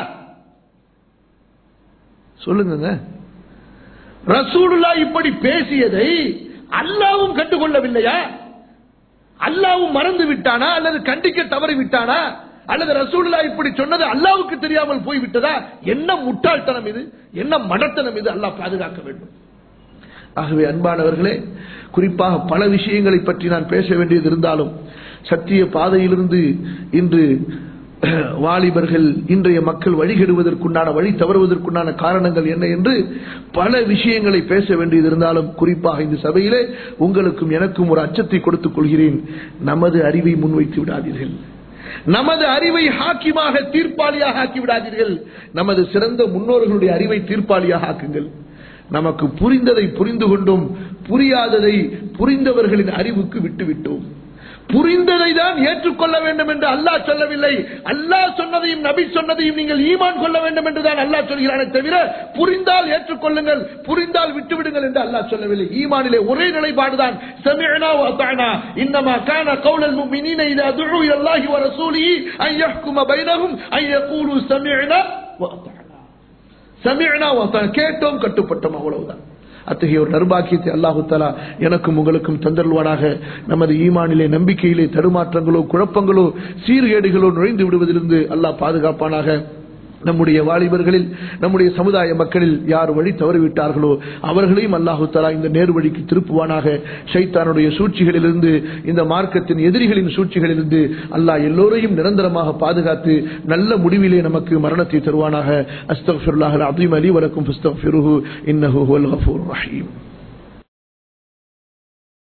சொல்லுங்க. ரசூலுல்லாஹ் இப்படி பேசியதை அல்லாஹ்வும் கண்டுகொள்ளவில்லையா? அல்லாஹ்வும் மறந்து விட்டானா, அல்லது கண்டிக்க தவறி விட்டானா, அல்லது ரசூலுல்லாஹ் இப்படி சொன்னது அல்லாஹ்வுக்கு தெரியாமல் போய்விட்டதா? என்ன முட்டாள்தனம் இது, என்ன மடத்தனம் இது! அல்லாஹ் பாதுகாக்க வேண்டும். ஆகவே அன்பானவர்களே, குறிப்பாக பல விஷயங்களை பற்றி நான் பேச வேண்டியது இருந்தாலும், சத்திய பாதையிலிருந்து இன்று வாலிபர்கள், இன்றைய மக்கள் வழிகெடுவதற்குண்டான, வழி தவறுவதற்குண்டான காரணங்கள் என்ன என்று பல விஷயங்களை பேச வேண்டியது இருந்தாலும், குறிப்பாக இந்த சபையிலே உங்களுக்கும் எனக்கும் ஒரு அச்சத்தை கொடுத்துக் கொள்கிறேன். நமது அறிவை முன்வைத்து விடாதீர்கள், நமது அறிவை ஹாக்கிமாக, தீர்ப்பாளியாக ஆக்கி விடாதீர்கள். நமது சிறந்த முன்னோர்களுடைய அறிவை தீர்ப்பாளியாக ஆக்குங்கள். நமக்கு புரிந்ததை புரிந்து கொண்டோம், புரியாததை புரிந்தவர்களின் அறிவுக்கு விட்டுவிட்டோம். புரிந்ததை தான் ஏற்றுக்கொள்ள வேண்டும் என்று அல்லாஹ் சொல்லவில்லை. அல்லாஹ் சொன்னதையும் நபி சொன்னதையும் நீங்கள் ஈமான் கொள்ள வேண்டும் என்றுதான் அல்லாஹ் சொல்கிறானே தவிர, புரிந்தால் ஏற்றுக்கொள்ளுங்கள், புரிந்தால் விட்டுவிடுங்கள் என்று அல்லாஹ் சொல்லவில்லை. ஈமானிலே ஒரே நிலைப்பாடுதான், சமிஅனா வ அத்தஅனா. இன்னமா கான கௌலல் முஃமினீன இதா துஉ இலல்லாஹி வ ரசூலிஹி அன் யஹ்கும பைனஹும் அன் யகூலு சமிஅனா வ அத்தஅனா. சமிஅனா வ அத்தஅனா, கேட்டோம் கட்டுப்பட்டோம், அவ்வளவுதான். அத்தகைய ஒரு நர்பாக்கியத்தை அல்லாஹு தஆலா எனக்கும் உங்களுக்கும் தந்தருள்வானாக. நமது ஈமானிலே, நம்பிக்கையிலே தடுமாற்றங்களோ, குழப்பங்களோ, சீர்கேடுகளோ நுழைந்து விடுவதிலிருந்து அல்லாஹ் பாதுகாப்பானாக. நம்முடைய வாலிபர்களில், நம்முடைய சமுதாய மக்களில் யார் வழி தவறிவிட்டார்களோ அவர்களையும் அல்லாஹு தஆலா இந்த நேர்வழிக்கு திருப்புவானாக. ஷைத்தானுடைய சூழ்ச்சிகளிலிருந்து, இந்த மார்க்கத்தின் எதிரிகளின் சூழ்ச்சிகளிலிருந்து அல்லாஹ் எல்லோரையும் நிரந்தரமாக பாதுகாத்து நல்ல முடிவிலே நமக்கு மரணத்தை தருவானாக. அஸ்தக்ஃபிருல்லாஹல் அஸீம் லி வ லக்கும் ஃபஸ்தக்ஃபிருஹு இன்னஹு ஹுவல் கஃபூருர் ரஹீம்.